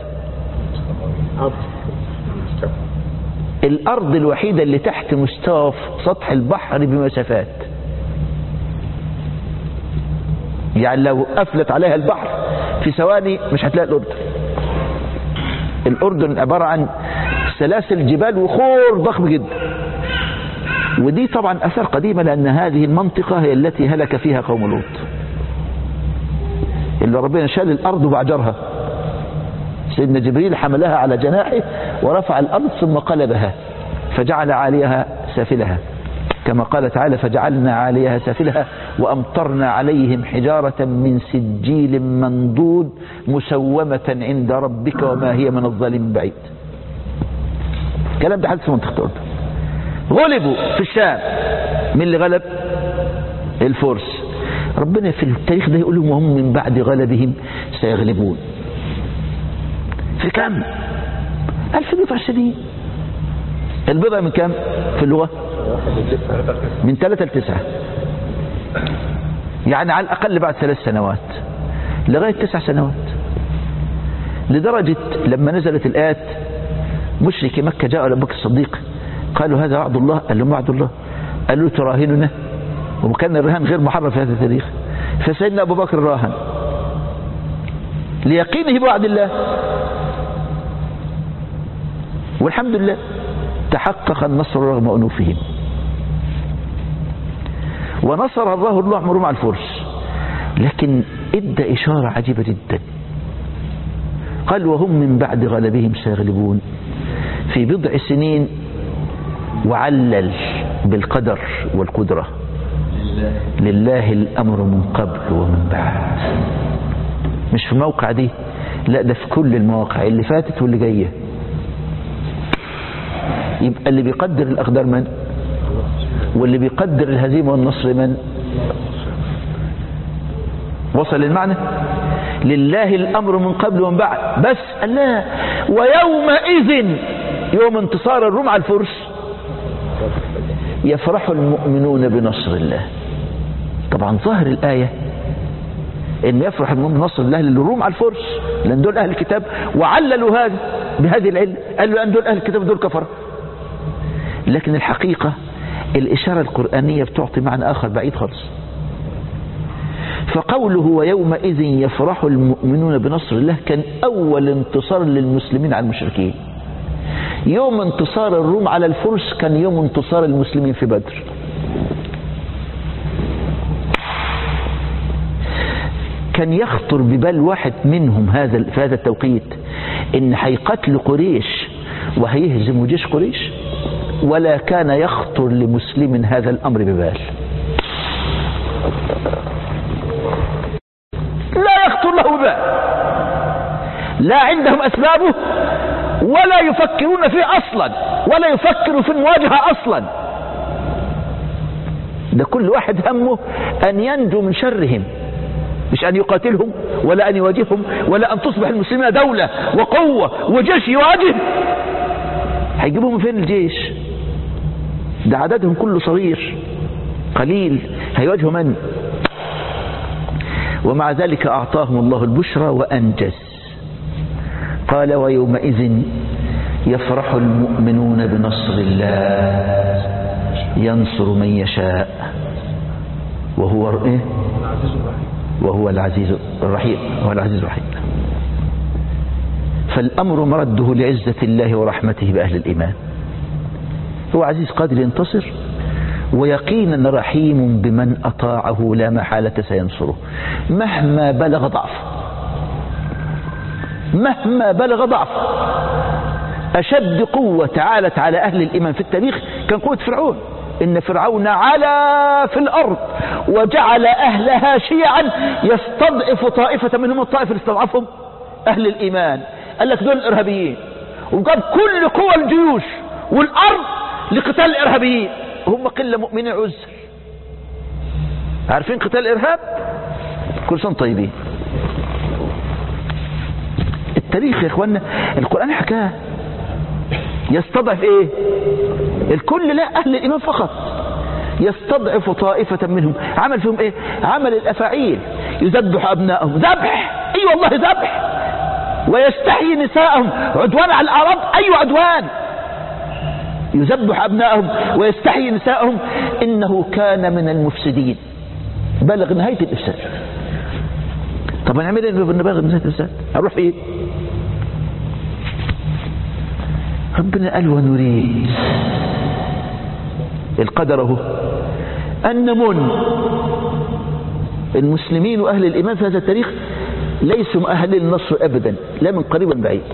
الأرض الوحيدة اللي تحت مستوى سطح البحر بمسافات. يعني لو قفلت عليها البحر في ثواني مش هتلاقي الأردن. الأردن عبارة عن سلاسل جبال وخور ضخم جدا. ودي طبعا أثار قديمة، لأن هذه المنطقة هي التي هلك فيها قوم لوط، اللي ربنا شال الأرض وبعجرها. سيدنا جبريل حملها على جناحه ورفع الأرض ثم قلبها فجعل عاليها سافلها، كما قال تعالى فجعلنا عاليها سافلها وأمطرنا عليهم حجارة من سجيل منضود مسومة عند ربك وما هي من الظالم بعيد. الكلام ده حدث في منطقة الأردن. غلبوا في الشام. من اللي غلب؟ الفرس. ربنا في التاريخ ده يقول لهم وهم من بعد غلبهم سيغلبون. في كم؟ ألف بضع سنين. البضع من كم في اللغة؟ من ثلاثة لتسعة، يعني على الأقل بعد ثلاث سنوات لغاية تسع سنوات. لدرجة لما نزلت الآيات مشركي مكة جاءوا لأبو بكر الصديق قالوا هذا وعد الله. قال لهم وعد الله؟ قالوا تراهننا؟ وكان الرهان غير محرم في هذا التاريخ. فسيدنا أبو بكر راهن ليقينه بوعد الله، والحمد لله تحقق النصر رغم أنوفهم. ونصر الله الله عمره مع الفرس، لكن ادى إشارة عجيبة جدا. قال وهم من بعد غلبهم سيغلبون في بضع سنين، وعلل بالقدر والقدرة. لله الأمر من قبل ومن بعد. مش في الموقع دي، لا ده في كل المواقع اللي فاتت واللي جاية. يبقى اللي بيقدر الأقدار من؟ واللي بيقدر الهزيمة والنصر من؟ وصل المعنى؟ لله الأمر من قبل ومن بعد. بس الله ويومئذ يوم انتصار الروم على الفرس يفرح المؤمنون بنصر الله. طبعا ظاهر الآية ان يفرح المؤمنون بنصر الله للروم على الفرس، لان دول أهل الكتاب، وعللوا هذا بهذه العلة، قالوا أن دول أهل الكتاب دول كفر. لكن الحقيقة الإشارة القرآنية بتعطي معنى آخر بعيد خالص. فقوله ويومئذ يفرح المؤمنون بنصر الله كان أول انتصار للمسلمين على المشركين. يوم انتصار الروم على الفرس كان يوم انتصار المسلمين في بدر. كان يخطر ببال واحد منهم هذا في هذا التوقيت ان هيقتلوا قريش وهيهزموا جيش قريش؟ ولا كان يخطر لمسلم هذا الأمر ببال. لا يخطر له ببال، لا عندهم أسبابه ولا يفكرون فيه أصلا، ولا يفكروا في المواجهة أصلا. ده كل واحد همه أن ينجو من شرهم، مش أن يقاتلهم ولا أن يواجههم ولا أن تصبح المسلمين دولة وقوة وجيش يواجه. هيجيبهم فين الجيش؟ ده عددهم كله صغير قليل، هيواجهوا من؟ ومع ذلك أعطاهم الله البشرى وأنجز. قال ويومئذ يفرح المؤمنون بنصر الله ينصر من يشاء وهو إيه؟ وهو العزيز الرحيم. هو العزيز الرحيم. فالأمر مرده لعزة الله ورحمته بأهل الإيمان. هو عزيز قادر ينتصر، ويقينا رحيم بمن أطاعه لا محالة سينصره مهما بلغ ضعفه. مهما بلغ ضعفه. أشد قوة تعالت على أهل الإيمان في التاريخ كان قوة فرعون. إن فرعون علا في الأرض وجعل أهلها شيعا يستضعف طائفة منهم الطائفة اللي استضعفهم أهل الإيمان. قال لك دول الإرهابيين، وجاب كل قوى الجيوش والأرض لقتال الإرهابيين. هم قلة مؤمنين عزر. عارفين قتال الإرهاب؟ كل سنة طيبين. التاريخ يا إخوانا القرآن حكاه. يستضعف إيه؟ الكل؟ لا، أهل الإيمان فقط. يستضعف طائفة منهم. عمل فيهم إيه؟ عمل الأفاعيل. يذبح أبنائهم ذبح، أي أيوة والله ذبح، ويستحيي نساءهم عدوان على الأعراض، أي أيوة عدوان، يذبح أبنائهم ويستحيي نساءهم، إنه كان من المفسدين، بلغ نهاية الإفساد. طب هنعمل ايه نبلغ نهاية الإفساد؟ هنروح فين؟ ربنا قال ونريد القدر اهو أن نمن. المسلمين وأهل الإيمان في هذا التاريخ ليسوا أهل النصر أبدا، لا من قريب ولا بعيد.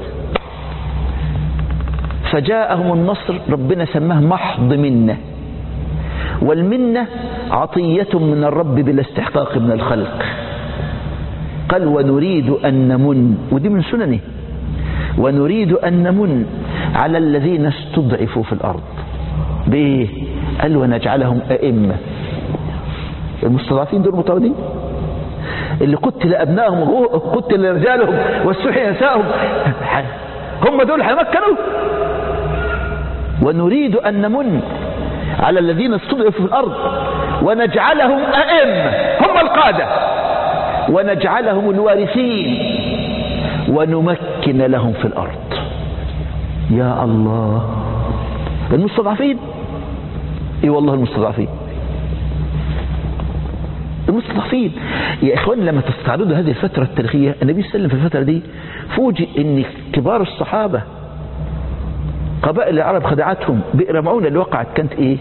فجاءهم النصر، ربنا سماه محض منة، والمنة عطية من الرب بلا استحقاق من الخلق. قال ونريد أن نمن، ودي من سننه، ونريد أن نمن على الذين استضعفوا في الأرض. بإيه؟ قال ونجعلهم أئمة. المستضعفين دول مطاردين، اللي قتل أبنائهم وقتل رجالهم واستحيي نسائهم، هم دول هيمكنوا. ونريد أن نمن على الذين استضعفوا في الأرض ونجعلهم أئمة، هم القادة، ونجعلهم الوارثين ونمكن لهم في الأرض. يا الله، المستضعفين، اي والله المستضعفين المستضعفين يا إخوان. لما تستعرضوا هذه الفترة التاريخية، النبي صلى الله عليه وسلم في الفترة دي فوجئ ان كبار الصحابة قبائل العرب خدعتهم. بئر معونة اللي وقعت كانت ايه؟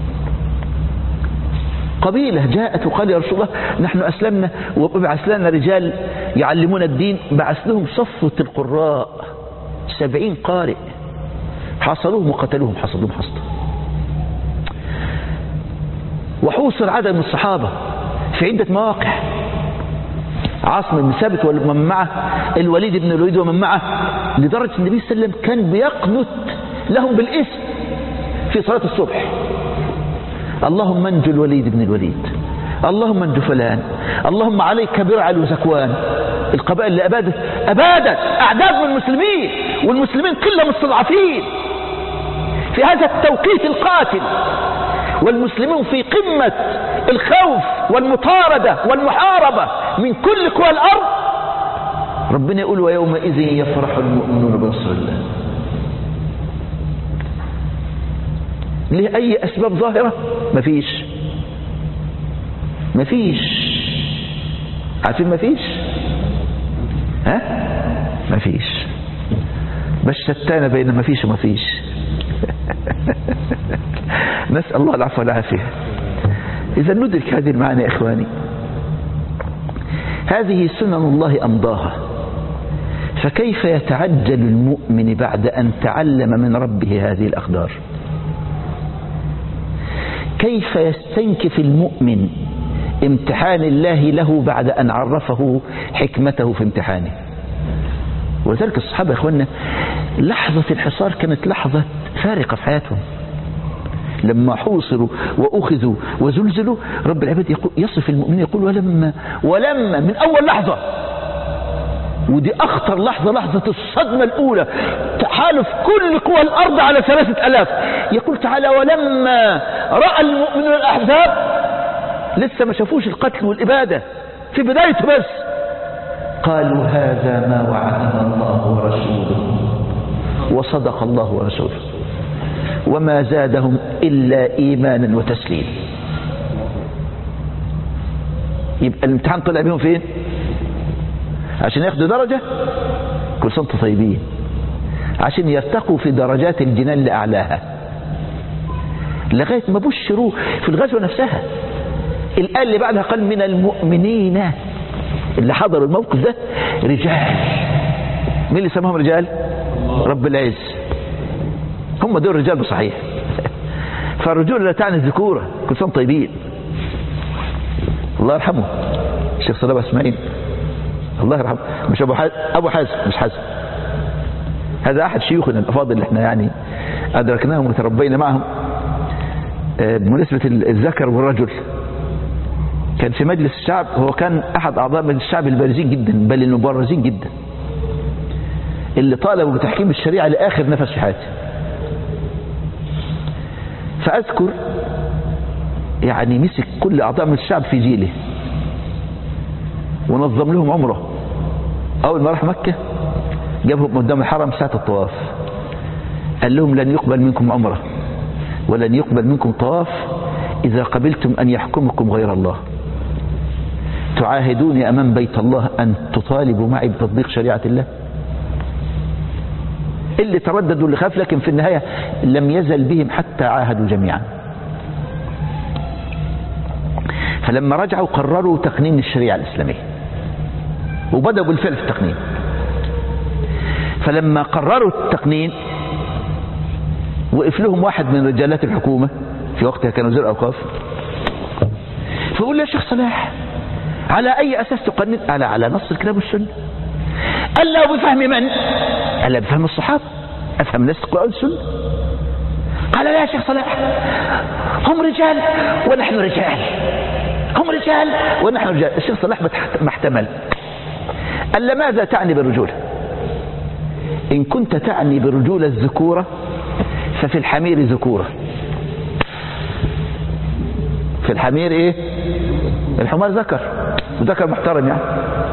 قبيلة جاءت وقال يا رسول الله نحن أسلمنا وبعث لنا رجال يعلمون الدين. بعث لهم صفوة القراء سبعين قارئ، حاصروهم وقتلوهم، حصلوهم حصلوا. وحوصر عدد من الصحابة في عدة مواقع، عاصم بن ثابت ومن معه، الوليد بن الوليد ومن معه، لدرجة النبي صلى الله عليه وسلم كان بيقنت لهم بالاسم في صلاة الصبح. اللهم انجو الوليد بن الوليد، اللهم انجو فلان، اللهم عليك برعل وزكوان. القبائل اللي أبادت أبادت أعداد من المسلمين، والمسلمين قلة مستضعفين في هذا التوقيت القاتل، والمسلمون في قمة الخوف والمطاردة والمحاربة من كل قوى الأرض. ربنا يقول ويومئذ يفرح المؤمنون بنصر الله. ليه أي أسباب ظاهرة؟ مفيش مفيش عارفين مفيش ها مفيش، بس شتان بين مفيش ومفيش. نسأل الله العفو والعافية. إذا ندرك هذه المعاني يا إخواني، هذه سنن الله أمضاها، فكيف يتعجل المؤمن بعد أن تعلم من ربه هذه الأقدار؟ كيف يستنكف المؤمن امتحان الله له بعد أن عرفه حكمته في امتحانه؟ ولذلك الصحابة يا إخواننا لحظة الحصار كانت لحظة فارقة في حياتهم. لما حوصروا وأخذوا وزلزلوا، رب العباد يقول يصف المؤمنين يقول ولما ولما من أول لحظة، ودي أخطر لحظة، لحظة الصدمة الأولى، تحالف كل قوى الأرض على ثلاثة ألاف. يقول تعالى ورأى رأى المؤمنون الأحزاب، لسه ما شافوش القتل والإبادة في بدايته، بس قالوا هذا ما وعدنا الله ورسوله وصدق الله ورسوله وما زادهم إلا إيمانا وتسليم. يبقى الامتحان طلع بهم فين؟ عشان ياخدوا درجة، كل سنة طيبين، عشان يرتقوا في درجات الجنان لأعلاها، لغاية ما بشروا في الغزوة نفسها. الآية اللي بعدها قال من المؤمنين اللي حضروا الموقف ده رجال. مين اللي سماهم رجال؟ رب العز. هم دول الرجال بصحيح. فالرجول لا تعني الذكورة، كل سنة طيبين. الله يرحمه الشيخ صلابة اسماعيل، الله يرحمه، مش أبو حازم، أبو حازم مش حازم، هذا أحد شيوخنا الأفاضل اللي احنا يعني أدركناهم وتربينا معهم. بمناسبة الذكر والرجل، كان في مجلس الشعب، هو كان أحد أعضاء مجلس الشعب البارزين جدا، بل المبرزين جدا، اللي طالبوا بتحكيم الشريعة لآخر نفس في حياته. فأذكر يعني مسك كل أعضاء مجلس الشعب في جيله ونظم لهم عمره. أول ما راح مكة جابهم قدام الحرم ساعة الطواف، قال لهم لن يقبل منكم عمره ولن يقبل منكم طواف إذا قبلتم أن يحكمكم غير الله. تعاهدوني أمام بيت الله أن تطالبوا معي بتطبيق شريعة الله؟ اللي ترددوا اللي خاف، لكن في النهاية لم يزل بهم حتى عاهدوا جميعا. فلما رجعوا قرروا تقنين الشريعة الإسلامية وبدأوا بالفعل في التقنين. فلما قرروا التقنين وقف لهم واحد من رجالات الحكومة، في وقتها كان وزير الأوقاف، فقول له يا شيخ صلاح على أي أساس تقنن؟ قال على نص الكتاب والسنة. قال له بفهم من؟ قال له بفهم الصحابة، أفهم نص القرآن والسنة. قال لا يا شيخ صلاح هم رجال ونحن رجال، هم رجال ونحن رجال. الشيخ صلاح ما احتمل. قال له ماذا تعني بالرجولة؟ إن كنت تعني بالرجولة الذكورة ففي الحمير ذكورة. في الحمير ايه؟ الحمار ذكر، وذكر محترم يعني.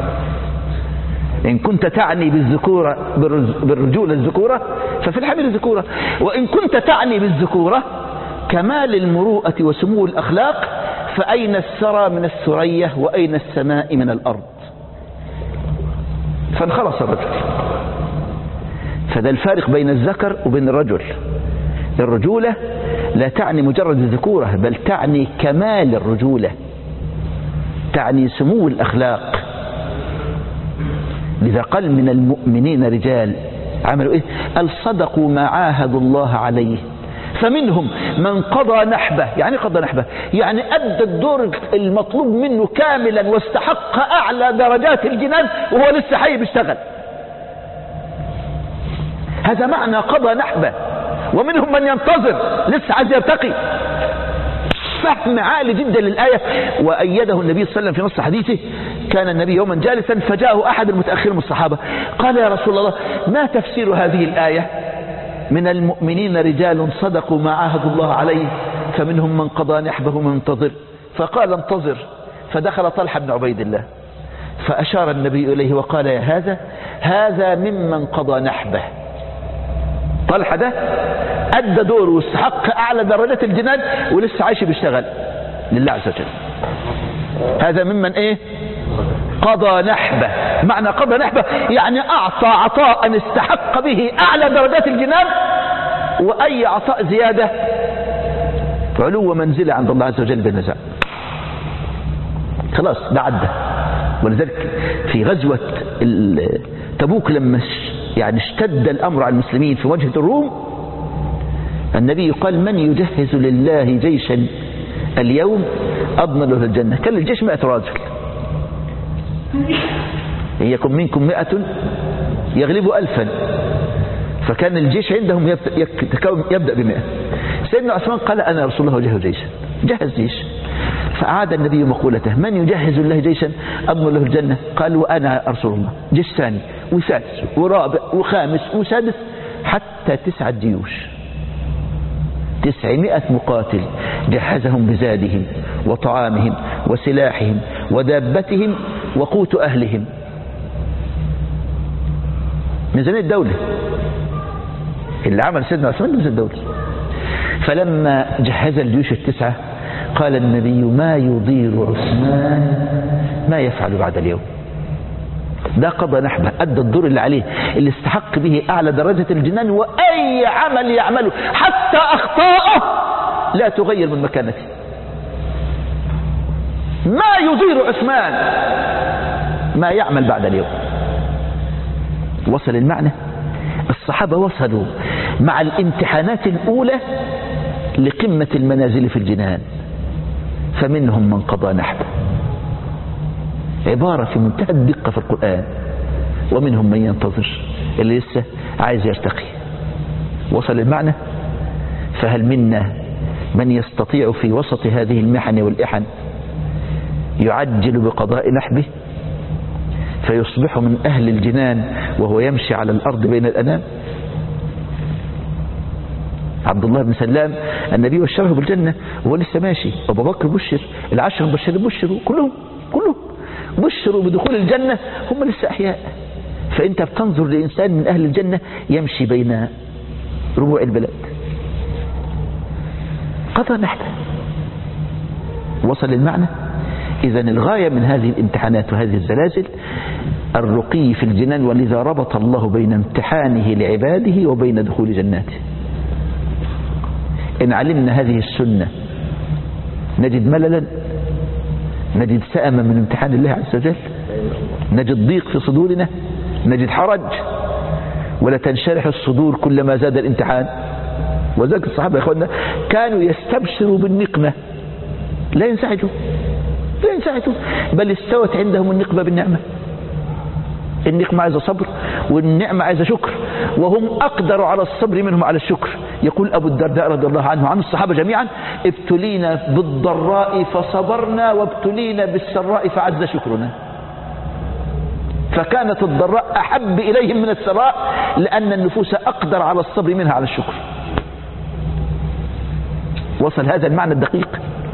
إن كنت تعني بالذكورة بالرجولة الذكورة ففي الحمير ذكورة، وإن كنت تعني بالذكورة كمال المروءة وسمو الأخلاق فأين الثرى من الثريا وأين السماء من الأرض؟ فانخلص الرجل. فده الفارق بين الذكر وبين الرجل. الرجولة لا تعني مجرد الذكورة، بل تعني كمال الرجولة، تعني سمو الأخلاق. لذا قال من المؤمنين رجال عملوا إيه؟ قال صدقوا ما عاهدوا الله عليه فمنهم من قضى نحبه. يعني قضى نحبه يعني أدى الدور المطلوب منه كاملا واستحق أعلى درجات الجنان وهو لسه حي بيشتغل. هذا معنى قضى نحبه. ومنهم من ينتظر لسه عايز يرتقي. فهم عالي جدا للآية. وأيده النبي صلى الله عليه وسلم في نص حديثه: كان النبي يوما جالسا فجاءه أحد المتأخرين من الصحابة قال يا رسول الله ما تفسير هذه الآية؟ من المؤمنين رجال صدقوا ما عاهدوا الله عليه فمنهم من قضى نحبه ومن انتظر. فقال انتظر. فدخل طلحة بن عبيد الله فأشار النبي إليه وقال يا هذا هذا ممن قضى نحبه. طلحة ده أدى دوره واستحق أعلى درجات الجنان ولسه عايش بيشتغل لله عز وجل. هذا ممن إيه؟ قضى نحبه. معنى قضى نحبه يعني أعطى عطاء استحق به أعلى درجات الجنان، وأي عطاء زيادة علو منزلة عند الله عز وجل بالنزاع. خلاص ده عدى. ولذلك في غزوة تبوك لما يعني اشتد الأمر على المسلمين في وجهة الروم، النبي قال من يجهز لله جيشا اليوم أضمن له الجنة. كان الجيش مئة راجل، يكن منكم مئة يغلبوا ألفا، فكان الجيش عندهم يبدأ بمئة. سيدنا عثمان قال أنا رسول الله أجهز جيشا، جهز جيش. فأعاد النبي مقولته من يجهز الله جيشا أضمن له الجنة؟ قال وأنا رسول الله. جيش ثاني وثالث ورابع وخامس وسادس حتى تسعة جيوش، تسعمائة مقاتل جهزهم بزادهم وطعامهم وسلاحهم ودابتهم وقوت أهلهم. ميزانية الدولة اللي عمل سيدنا عثمان ميزانية الدولة. فلما جهز الجيوش التسعة قال النبي ما يضير عثمان ما يفعل بعد اليوم. ده قضى نحبه، أدى الدور اللي عليه اللي استحق به أعلى درجة الجنان، وأي عمل يعمله حتى أخطاءه لا تغير من مكانته. ما يضير عثمان ما يعمل بعد اليوم. وصل المعنى. الصحابة وصلوا مع الامتحانات الأولى لقمة المنازل في الجنان. فمنهم من قضى نحبه، عبارة في منتهى الدقة في القرآن. ومنهم من ينتظر، اللي لسه عايز يرتقي. وصل المعنى. فهل منا من يستطيع في وسط هذه المحن والإحن يعجل بقضاء نحبه فيصبح من أهل الجنان وهو يمشي على الأرض بين الأنام؟ عبد الله بن سلام النبي بشره بالجنة وهو لسه ماشي. أبو بكر بشر، العشر مبشرين بشروا كلهم كلهم بشروا بدخول الجنة هم لسه أحياء. فأنت بتنظر لإنسان من أهل الجنة يمشي بين ربوع البلد. قضى نحن. وصل المعنى؟ إذن الغاية من هذه الامتحانات وهذه الزلازل الرقي في الجنان، ولذا ربط الله بين امتحانه لعباده وبين دخول جناته. إن علمنا هذه السنة نجد مللا، نجد سأما من امتحان الله عز وجل، نجد ضيق في صدورنا، نجد حرج، ولا تنشرح الصدور كلما زاد الامتحان. وذلك الصحابة يا إخواننا كانوا يستبشروا بالنقمة، لا ينسعجوا لا ينسعجوا بل استوت عندهم النقمة بالنعمة. النقمة عايزة صبر والنعمة عايزة شكر، وهم أقدر على الصبر منهم على الشكر. يقول أبو الدرداء رضي الله عنه عن الصحابة جميعا: ابتلينا بالضراء فصبرنا وابتلينا بالسراء فعز شكرنا. فكانت الضراء أحب إليهم من السراء لأن النفوس أقدر على الصبر منها على الشكر. وصل هذا المعنى الدقيق.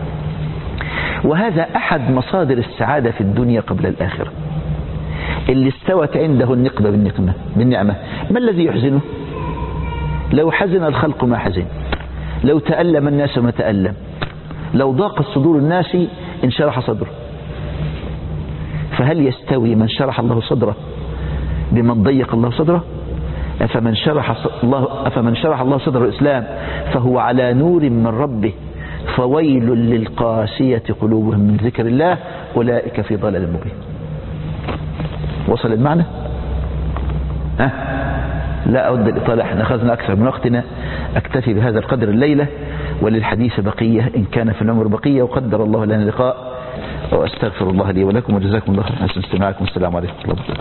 وهذا أحد مصادر السعادة في الدنيا قبل الآخرة. اللي استوت عنده النقمة بالنقمة بالنعمة، ما الذي يحزنه؟ لو حزن الخلق ما حزن، لو تألم الناس ما تألم، لو ضاقت صدور الناس انشرح صدره. فهل يستوي من شرح الله صدره بمن ضيق الله صدره؟ أفمن شرح الله أفمن شرح الله صدر الإسلام فهو على نور من ربه فويل للقاسية قلوبهم من ذكر الله أولئك في ضلال مبين. وصل المعنى؟ ها؟ لا أود الإطالة، احنا أخذنا أكثر من وقتنا. أكتفي بهذا القدر الليلة، وللحديث بقية إن كان في العمر بقية، وقدر الله لنا لقاء. وأستغفر الله لي ولكم، وجزاكم الله خيرا حسن استماعكم. السلام عليكم ورحمة الله وبركاته.